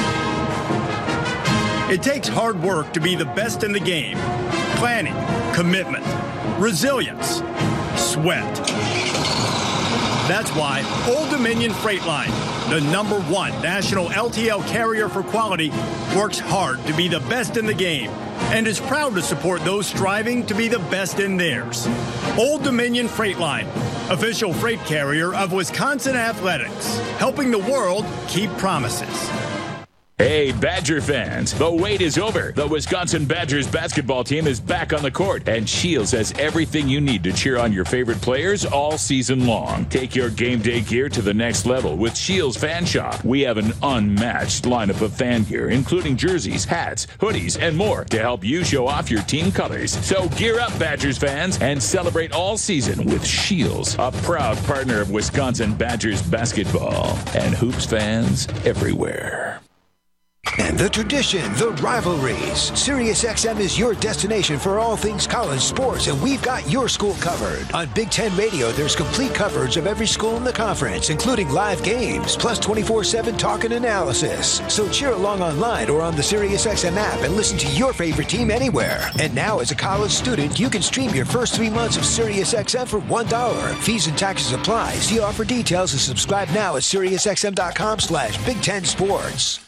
It takes hard work to be the best in the game. Planning, commitment, resilience, sweat. That's why Old Dominion Freight Line, the number one national L T L carrier for quality, works hard to be the best in the game and is proud to support those striving to be the best in theirs. Old Dominion Freight Line, official freight carrier of Wisconsin Athletics, helping the world keep promises. Hey, Badger fans, the wait is over. The Wisconsin Badgers basketball team is back on the court, and Shields has everything you need to cheer on your favorite players all season long. Take your game day gear to the next level with Shields Fan Shop. We have an unmatched lineup of fan gear, including jerseys, hats, hoodies, and more to help you show off your team colors. So gear up, Badgers fans, and celebrate all season with Shields, a proud partner of Wisconsin Badgers basketball and hoops fans everywhere. And the tradition, the rivalries. SiriusXM is your destination for all things college sports, and we've got your school covered. On Big Ten Radio, there's complete coverage of every school in the conference, including live games, plus twenty-four seven talk and analysis. So cheer along online or on the SiriusXM app and listen to your favorite team anywhere. And now, as a college student, you can stream your first three months of SiriusXM for one dollar. Fees and taxes apply. See offer details and subscribe now at SiriusXM.com slash Big Ten Sports.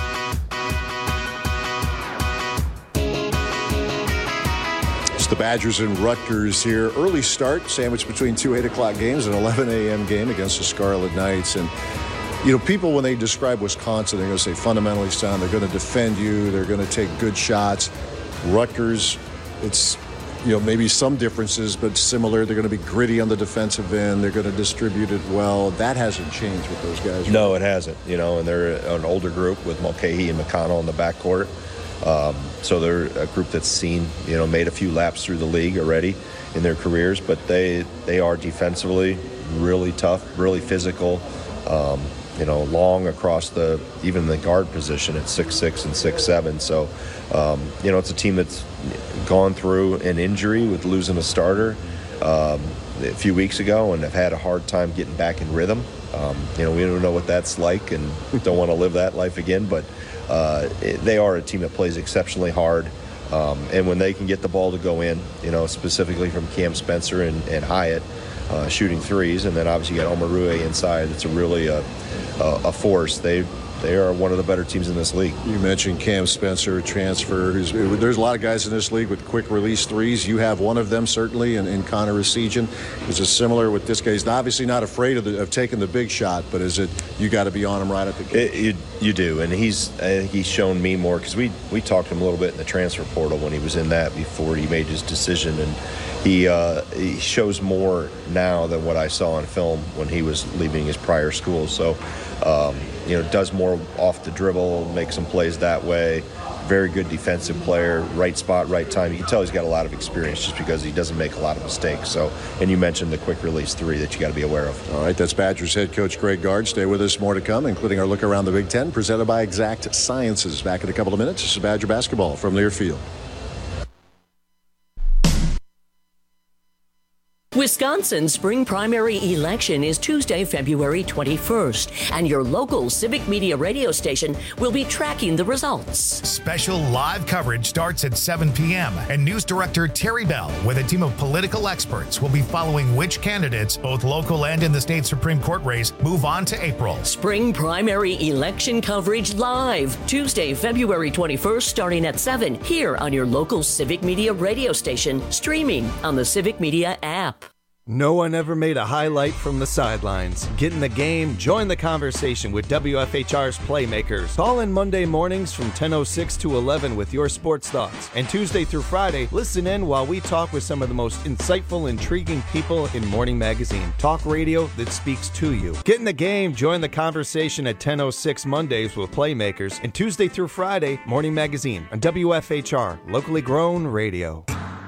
The Badgers and Rutgers here. Early start, sandwiched between two eight o'clock games, an eleven a.m. game against the Scarlet Knights. And, you know, people, when they describe Wisconsin, they're going to say fundamentally sound. They're going to defend you. They're going to take good shots. Rutgers, it's, you know, maybe some differences, but similar. They're going to be gritty on the defensive end. They're going to distribute it well. That hasn't changed with those guys. Right? No, it hasn't. You know, and they're an older group with Mulcahy and McConnell in the backcourt. Um, so they're a group that's seen, you know, made a few laps through the league already in their careers, but they they are defensively really tough, really physical, um, you know, long across the, even the guard position at six six and six seven. So, um, you know, it's a team that's gone through an injury with losing a starter um, a few weeks ago and have had a hard time getting back in rhythm. Um, you know, we don't know what that's like and don't want to live that life again, but Uh, they are a team that plays exceptionally hard, um, and when they can get the ball to go in, you know, specifically from Cam Spencer and, and Hyatt uh, shooting threes, and then obviously you got Omarue inside. It's a really a, a, a force. They they are one of the better teams in this league. You mentioned Cam Spencer, transfer. There's a lot of guys in this league with quick release threes. You have one of them, certainly, in, in Connor Essegian. Is it similar with this guy? He's obviously not afraid of, the, of taking the big shot, but is it you got to be on him right at the game? It, you, you do, and he's I think he's shown me more because we, we talked to him a little bit in the transfer portal when he was in that before he made his decision, and he, uh, he shows more now than what I saw on film when he was leaving his prior school. So, um, you know, does more off the dribble, makes some plays that way. Very good defensive player, right spot, right time. You can tell he's got a lot of experience just because he doesn't make a lot of mistakes. So, and you mentioned the quick release three that you got to be aware of. All right, that's Badgers head coach Greg Gard. Stay with us, more to come, including our look around the Big Ten, presented by Exact Sciences. Back in a couple of minutes. This is Badger basketball from Learfield. Wisconsin's spring primary election is Tuesday, February twenty-first, and your local Civic Media radio station will be tracking the results. Special live coverage starts at seven p.m., and News Director Terry Bell, with a team of political experts, will be following which candidates, both local and in the state Supreme Court race, move on to April. Spring primary election coverage live, Tuesday, February twenty-first, starting at seven, here on your local Civic Media radio station, streaming on the Civic Media app. No one ever made a highlight from the sidelines. Get in the game, join the conversation with W F H R's Playmakers. Call in Monday mornings from ten oh six to eleven with your sports thoughts. And Tuesday through Friday, listen in while we talk with some of the most insightful, intriguing people in Morning Magazine. Talk radio that speaks to you. Get in the game, join the conversation at ten oh six Mondays with Playmakers. And Tuesday through Friday, Morning Magazine on W F H R, locally grown radio.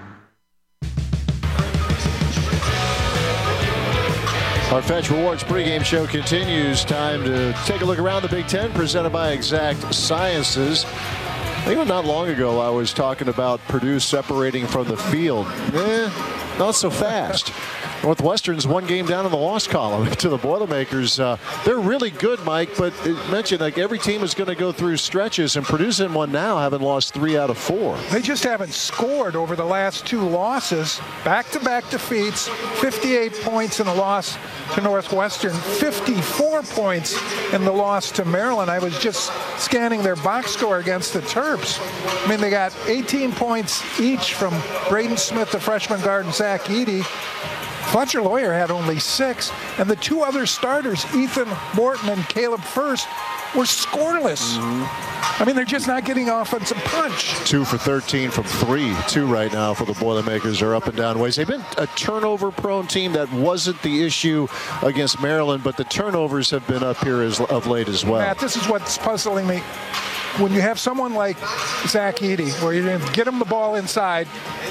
Our Fetch Rewards pregame show continues. Time to take a look around the Big Ten, presented by Exact Sciences. I think not long ago I was talking about Purdue separating from the field. Eh, not so fast. Northwestern's one game down in the loss column to the Boilermakers. Uh, they're really good, Mike, but it mentioned like every team is going to go through stretches, and Purdue's in one now, having lost three out of four. They just haven't scored over the last two losses. Back-to-back defeats, fifty-eight points in the loss to Northwestern, fifty-four points in the loss to Maryland. I was just scanning their box score against the Terps. I mean, they got eighteen points each from Braden Smith, the freshman guard, and Zach Edey. Fletcher Lawyer had only six, and the two other starters, Ethan Morton and Caleb First, were scoreless. Mm-hmm. I mean, they're just not getting offensive punch. Two for thirteen from three. Two right now for the Boilermakers. They're up and down ways. They've been a turnover-prone team. That wasn't the issue against Maryland, but the turnovers have been up here as, of late as well. Matt, this is what's puzzling me. When you have someone like Zach Edey, where you get him the ball inside,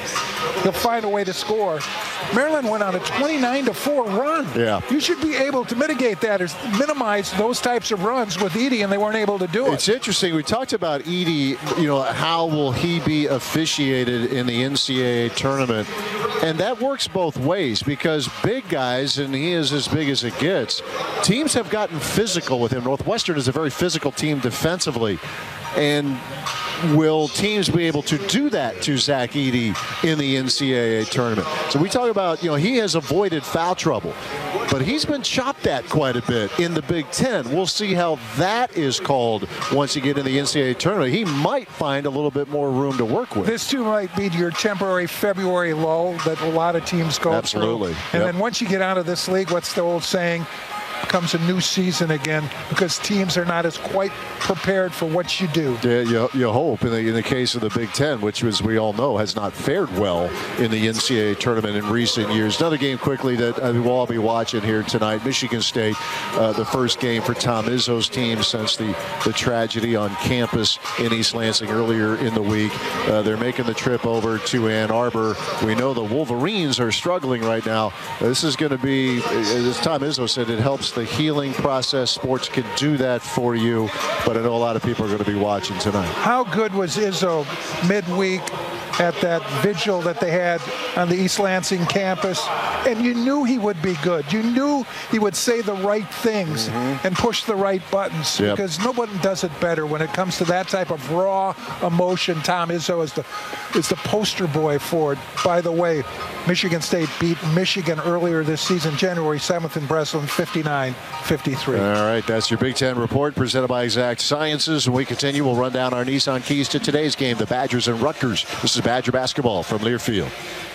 he'll find a way to score. Maryland went on a twenty-nine to four run. Yeah. You should be able to mitigate that or minimize those types of runs with Edey, and they weren't able to do it. It's interesting. We talked about Edey, you know, how will he be officiated in the N C double A tournament? And that works both ways because big guys, and he is as big as it gets, teams have gotten physical with him. Northwestern is a very physical team defensively. And will teams be able to do that to Zach Edey in the N C double A tournament? So we talk about, you know, he has avoided foul trouble, but he's been chopped at quite a bit in the Big Ten. We'll see how that is called once you get in the N C double A tournament. He might find a little bit more room to work with. This too might be your temporary February lull that a lot of teams go Absolutely. through. And yep. then once you get out of this league, what's the old saying? Comes a new season again because teams are not as quite prepared for what you do. Yeah, you, you hope in the, in the case of the Big Ten, which, as we all know, has not fared well in the N C double A tournament in recent years. Another game quickly that uh, we'll all be watching here tonight, Michigan State, uh, the first game for Tom Izzo's team since the, the tragedy on campus in East Lansing earlier in the week. Uh, they're making the trip over to Ann Arbor. We know the Wolverines are struggling right now. This is going to be, as Tom Izzo said, it helps the healing process. Sports can do that for you, but I know a lot of people are going to be watching tonight. How good was Izzo midweek at that vigil that they had on the East Lansing campus? And you knew he would be good. You knew he would say the right things mm-hmm. and push the right buttons yep. because nobody does it better when it comes to that type of raw emotion. Tom Izzo is the is the poster boy for it. By the way, Michigan State beat Michigan earlier this season, January seventh in Breslin, fifty-nine fifty-three. All right, that's your Big Ten report presented by Exact Sciences. When we continue, we'll run down our Nissan keys to today's game, the Badgers and Rutgers. This is Badger basketball from Learfield.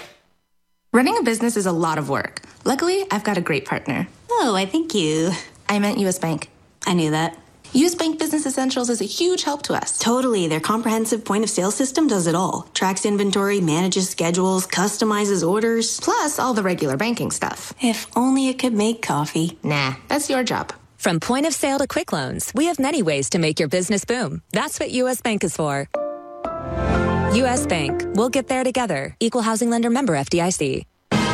Running a business is a lot of work. Luckily, I've got a great partner. Oh, I thank you. I meant U S Bank. I knew that. U S Bank Business Essentials is a huge help to us. Totally. Their comprehensive point-of-sale system does it all. Tracks inventory, manages schedules, customizes orders. Plus all the regular banking stuff. If only it could make coffee. Nah, that's your job. From point of sale to quick loans, we have many ways to make your business boom. That's what U S Bank is for. U S Bank. We'll get there together. Equal housing lender member F D I C.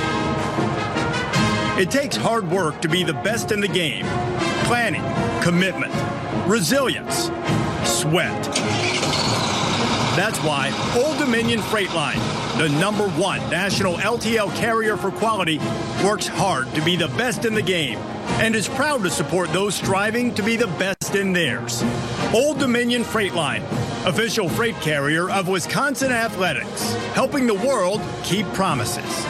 It takes hard work to be the best in the game. Planning, commitment, resilience, sweat. That's why Old Dominion Freight Line, the number one national L T L carrier for quality, works hard to be the best in the game and is proud to support those striving to be the best in theirs. Old Dominion Freight Line, official freight carrier of Wisconsin Athletics, helping the world keep promises.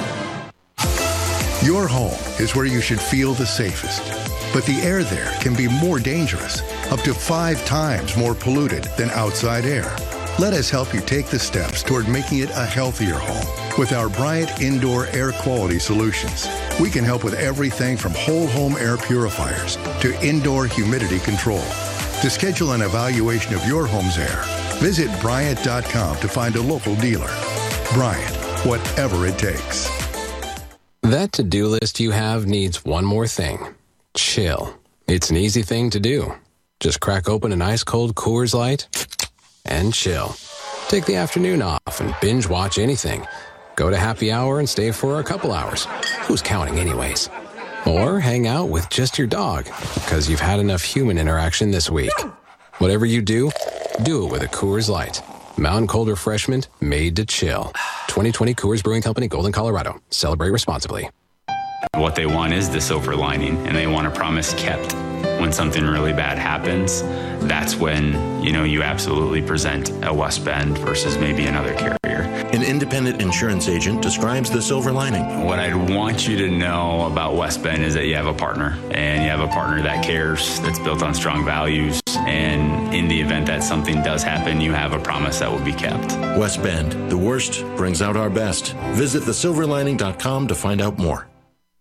Your home is where you should feel the safest, but the air there can be more dangerous, up to five times more polluted than outside air. Let us help you take the steps toward making it a healthier home with our Bryant Indoor Air Quality Solutions. We can help with everything from whole home air purifiers to indoor humidity control. To schedule an evaluation of your home's air, visit Bryant dot com to find a local dealer. Bryant, whatever it takes. That to-do list you have needs one more thing. Chill. It's an easy thing to do. Just crack open an ice-cold Coors Light and chill. Take the afternoon off and binge watch anything. Go to happy hour and stay for a couple hours. Who's counting anyways? Or hang out with just your dog because you've had enough human interaction this week. Whatever you do, do it with a Coors Light. Mountain Cold Refreshment made to chill. twenty twenty Coors Brewing Company, Golden, Colorado. Celebrate responsibly. What they want is the silver lining, and they want a promise kept. When something really bad happens, that's when, you know, you absolutely present a West Bend versus maybe another carrier. An independent insurance agent describes the silver lining. What I'd want you to know about West Bend is that you have a partner, and you have a partner that cares, that's built on strong values, and in the event that something does happen, you have a promise that will be kept. West Bend, the worst brings out our best. Visit the silver lining dot com to find out more.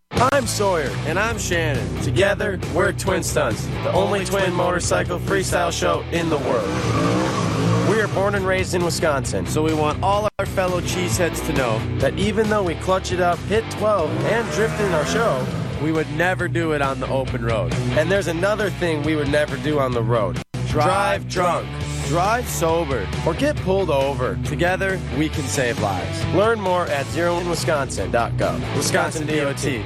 I'm Sawyer. And I'm Shannon. Together, we're Twin Stunts, the only twin motorcycle freestyle show in the world. We are born and raised in Wisconsin, so we want all our fellow cheeseheads to know that even though we clutch it up, hit twelve, and drift in our show, we would never do it on the open road. And there's another thing we would never do on the road. Drive drunk. Drive sober, or get pulled over. Together, we can save lives. Learn more at zero in wisconsin dot gov. Wisconsin D O T.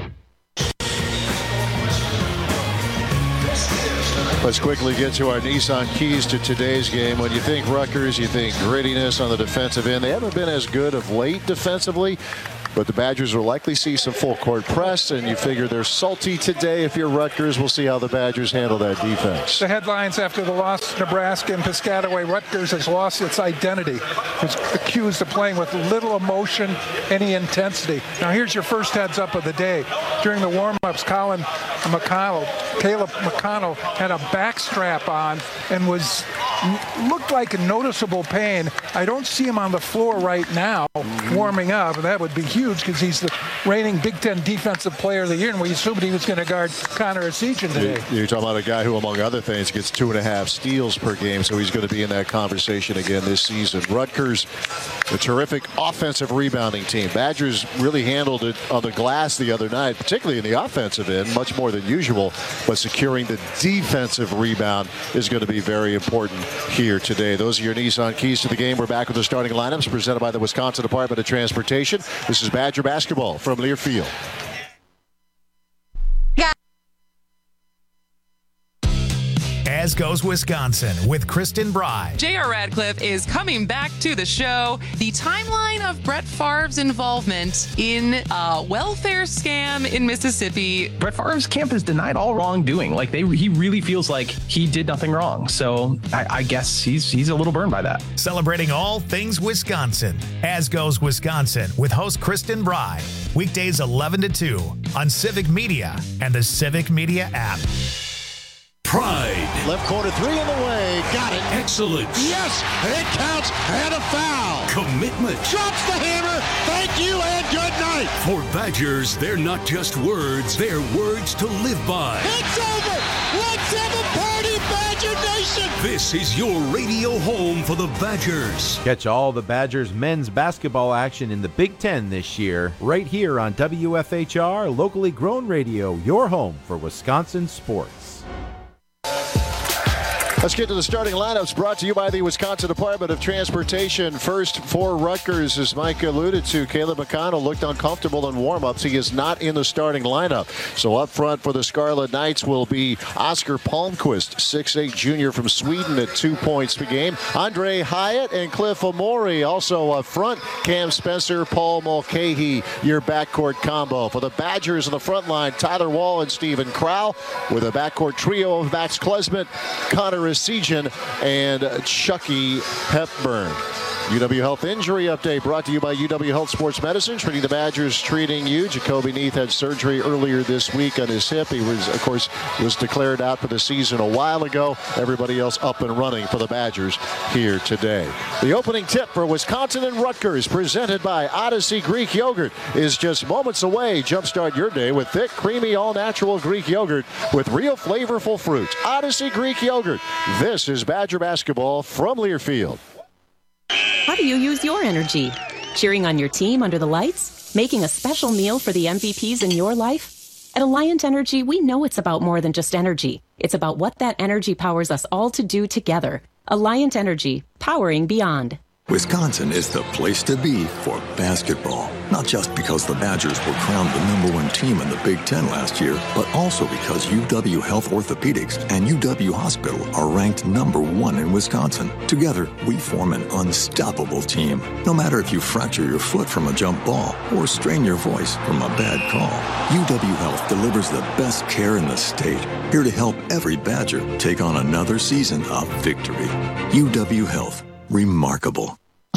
Let's quickly get to our Nissan keys to today's game. When you think Rutgers, you think grittiness on the defensive end. They haven't been as good of late defensively, but the Badgers will likely see some full court press, and you figure they're salty today. If you're Rutgers, we'll see how the Badgers handle that defense. The headlines after the loss to Nebraska and Piscataway: Rutgers has lost its identity. It's accused of playing with little emotion, any intensity. Now here's your first heads up of the day. During the warm-ups, Colin McConnell, Caleb McConnell had a back strap on and was looked like a noticeable pain. I don't see him on the floor right now warming up, and that would be huge because he's the reigning Big Ten Defensive Player of the Year, and we assumed he was going to guard Connor Essegian today. You're talking about a guy who, among other things, gets two and a half steals per game, so he's going to be in that conversation again this season. Rutgers, a terrific offensive rebounding team. Badgers really handled it on the glass the other night, particularly in the offensive end, much more than usual, but securing the defensive rebound is going to be very important here today. Those are your Nissan keys to the game. We're back with the starting lineups presented by the Wisconsin Department of Transportation. This is Badger basketball from Learfield. As Goes Wisconsin with Kristen Bry. J R. Radcliffe is coming back to the show. The timeline of Brett Favre's involvement in a welfare scam in Mississippi. Brett Favre's camp has denied all wrongdoing. Like they, he really feels like he did nothing wrong. So I, I guess he's he's a little burned by that. Celebrating all things Wisconsin. As Goes Wisconsin with host Kristen Bry. Weekdays eleven to two on Civic Media and the Civic Media app. Pride. Left corner three in the way. Got it. Excellence. Yes, it counts. And a foul. Commitment. Drops the hammer. Thank you and good night. For Badgers, they're not just words. They're words to live by. It's over. Let's have a party, Badger Nation. This is your radio home for the Badgers. Catch all the Badgers men's basketball action in the Big Ten this year right here on W F H R, locally grown radio, your home for Wisconsin sports. Let's get to the starting lineups brought to you by the Wisconsin Department of Transportation. First for Rutgers, as Mike alluded to, Caleb McConnell looked uncomfortable in warm-ups. He is not in the starting lineup. So up front for the Scarlet Knights will be Oscar Palmquist, six eight junior from Sweden at two points per game. Andre Hyatt and Cliff Amori. Also up front, Cam Spencer, Paul Mulcahy, your backcourt combo. For the Badgers on the front line, Tyler Wall and Stephen Crowell, with a backcourt trio of Max Klesmit, Connor Essegian, and Chucky Hepburn. U W Health injury update brought to you by U W Health Sports Medicine, treating the Badgers, treating you. Jacoby Neath had surgery earlier this week on his hip. He was, of course, was declared out for the season a while ago. Everybody else up and running for the Badgers here today. The opening tip for Wisconsin and Rutgers, presented by Odyssey Greek Yogurt, is just moments away. Jumpstart your day with thick, creamy, all-natural Greek yogurt with real flavorful fruits. Odyssey Greek Yogurt. This is Badger basketball from Learfield. How do you use your energy? Cheering on your team under the lights? Making a special meal for the M V Ps in your life? At Alliant Energy, we know it's about more than just energy. It's about what that energy powers us all to do together. Alliant Energy, powering beyond. Wisconsin is the place to be for basketball. Not just because the Badgers were crowned the number one team in the Big Ten last year, but also because U W Health Orthopedics and U W Hospital are ranked number one in Wisconsin. Together, we form an unstoppable team. No matter if you fracture your foot from a jump ball or strain your voice from a bad call, U W Health delivers the best care in the state. Here to help every Badger take on another season of victory. U W Health. Remarkable.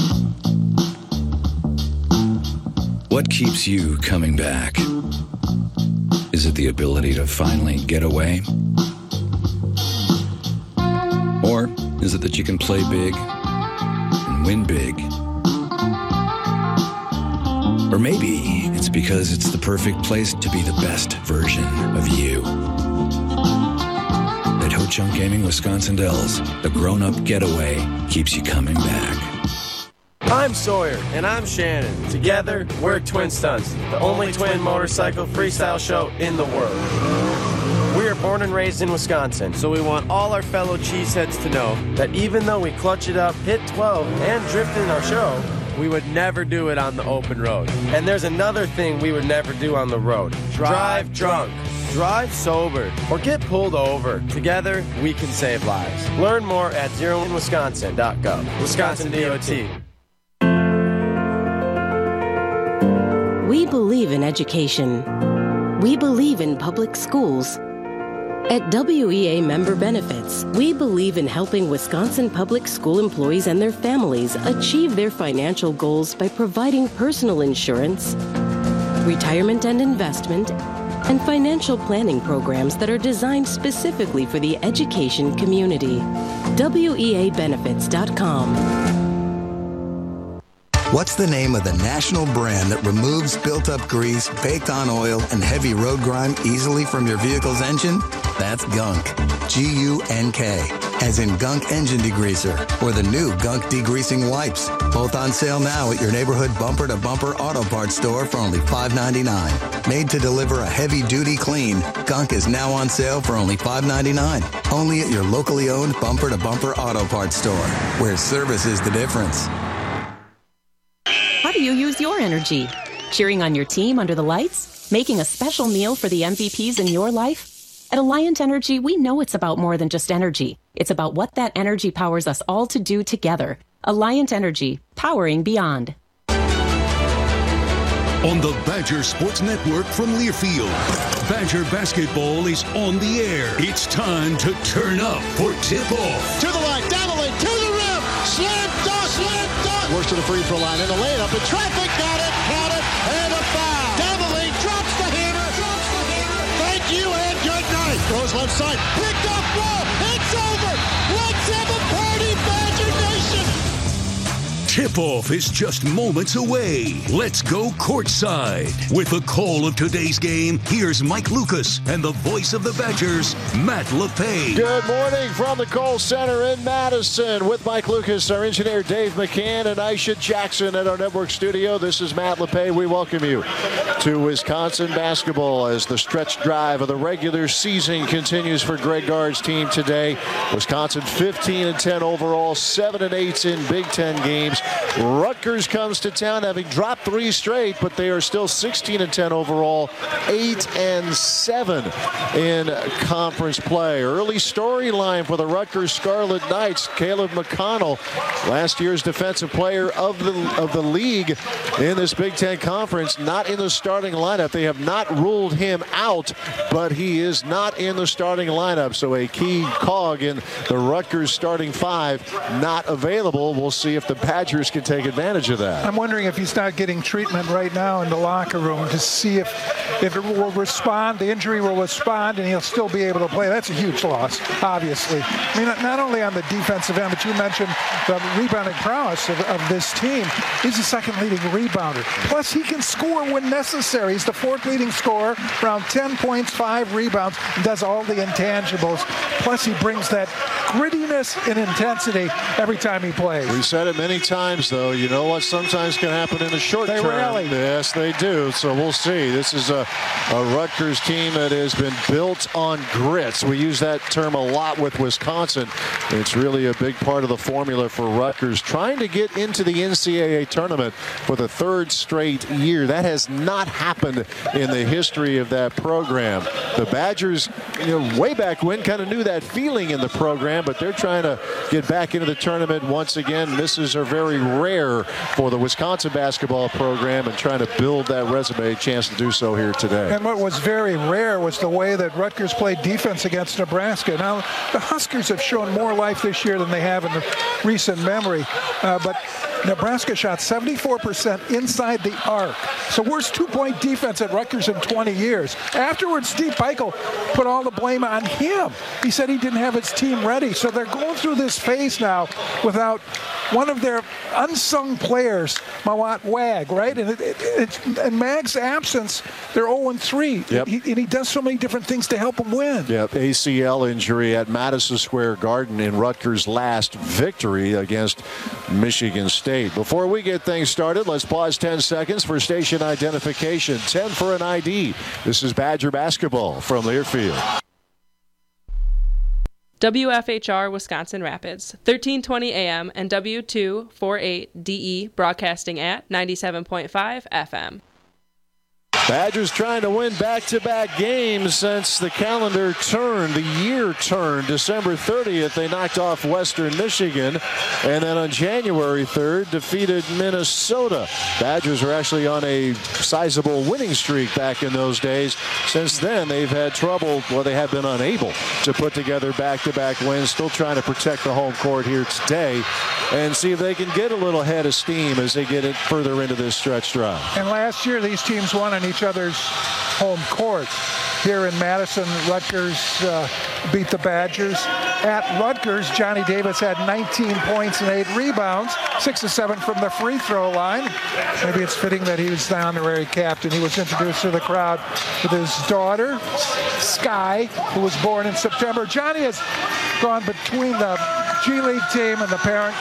What keeps you coming back? Is it the ability to finally get away? Or is it that you can play big and win big Or maybe it's because it's the perfect place to be the best version of you. At Ho Chunk Gaming Wisconsin Dells, the grown-up getaway keeps you coming back. I'm Sawyer. And I'm Shannon. Together, we're Twin Stunts, the only twin motorcycle freestyle show in the world. We are born and raised in Wisconsin, so we want all our fellow cheeseheads to know that even though we clutch it up, hit twelve, and drift in our show, we would never do it on the open road. And there's another thing we would never do on the road. Drive drunk. Drive sober. Or get pulled over. Together, we can save lives. Learn more at zero in wisconsin dot gov. Wisconsin D O T. We believe in education. We believe in public schools. At W E A Member Benefits, we believe in helping Wisconsin public school employees and their families achieve their financial goals by providing personal insurance, retirement and investment, and financial planning programs that are designed specifically for the education community. W E A benefits dot com. What's the name of the national brand that removes built-up grease, baked-on oil, and heavy road grime easily from your vehicle's engine? That's Gunk. G U N K. As in Gunk Engine Degreaser, or the new Gunk Degreasing Wipes. Both on sale now at your neighborhood bumper-to-bumper auto parts store for only five ninety-nine. Made to deliver a heavy-duty clean, Gunk is now on sale for only five ninety-nine. Only at your locally owned bumper-to-bumper auto parts store, where service is the difference. How do you use your energy? Cheering on your team under the lights? Making a special meal for the M V Ps in your life? At Alliant Energy, we know it's about more than just energy. It's about what that energy powers us all to do together. Alliant Energy, powering beyond. On the Badger Sports Network from Learfield, Badger basketball is on the air. It's time to turn up for tip-off. To the line, down the lane, to the rim. Slam dunk, slam dunk. Works to the free throw line in the lane up in traffic. Got it, got it, and a foul. Down the lane, drops the hammer, drops the hammer. Thank you and good night. Goes left side, picked up ball. It's over. Let's have a party, Badger Nation. Tip-off is just moments away. Let's go courtside. With the call of today's game, here's Mike Lucas and the voice of the Badgers, Matt LePay. Good morning from the Kohl Center in Madison with Mike Lucas, our engineer Dave McCann, and Aisha Jackson at our network studio. This is Matt LePay. We welcome you to Wisconsin basketball as the stretch drive of the regular season continues for Greg Gard's team today. Wisconsin fifteen and ten overall, seven and eight in Big Ten games. Rutgers comes to town having dropped three straight, but they are still sixteen and ten overall, eight and seven in conference play. Early storyline for the Rutgers Scarlet Knights. Caleb McConnell, last year's defensive player of the of the league in this Big Ten conference, not in the starting lineup. They have not ruled him out, but he is not in the starting lineup. So a key cog in the Rutgers starting five not available. We'll see if the Badgers can take advantage of that. I'm wondering if he's not getting treatment right now in the locker room to see if if it will respond, the injury will respond, and he'll still be able to play. That's a huge loss, obviously. I mean, not only on the defensive end, but you mentioned the rebounding prowess of, of this team. He's the second leading rebounder. Plus, he can score when necessary. He's the fourth leading scorer, around ten points, five rebounds, and does all the intangibles. Plus, he brings that grittiness and intensity every time he plays. We said it many times, though. You know what sometimes can happen in the short they term. Rally. Yes, they do. So we'll see. This is a, a Rutgers team that has been built on grits. We use that term a lot with Wisconsin. It's really a big part of the formula for Rutgers trying to get into the N C double A tournament for the third straight year. That has not happened in the history of that program. The Badgers, you know, way back when, kind of knew that feeling in the program, but they're trying to get back into the tournament once again. Misses are very rare for the Wisconsin basketball program, and trying to build that resume, chance to do so here today. And what was very rare was the way that Rutgers played defense against Nebraska. Now, the Huskers have shown more life this year than they have in the recent memory, uh, but Nebraska shot seventy-four percent inside the arc. So worst two-point defense at Rutgers in twenty years. Afterwards, Steve Pikiell put all the blame on him. He said he didn't have his team ready. So they're going through this phase now without one of their unsung players, Mawot Wag, right? And it, it, it, in Mag's absence, they're oh and three. Yep. He, and he does so many different things to help them win. Yep, A C L injury at Madison Square Garden in Rutgers' last victory against Michigan State. Before we get things started, let's pause ten seconds for station identification. ten for an I D. This is Badger basketball from Learfield. W F H R Wisconsin Rapids, thirteen twenty A M and W two forty-eight D E, broadcasting at ninety-seven point five F M. Badgers trying to win back-to-back games since the calendar turned, the year turned. December thirtieth, they knocked off Western Michigan, and then on January third, defeated Minnesota. Badgers are actually on a sizable winning streak back in those days. Since then, they've had trouble, well, they have been unable to put together back-to-back wins. Still trying to protect the home court here today and see if they can get a little head of steam as they get it further into this stretch drive. And last year, these teams won on each other's home court. Here in Madison, Rutgers uh, beat the Badgers. At Rutgers, Johnny Davis had nineteen points and eight rebounds, six to seven from the free throw line. Maybe it's fitting that he was the honorary captain. He was introduced to the crowd with his daughter, Sky, who was born in September. Johnny has gone between the G League team and the parent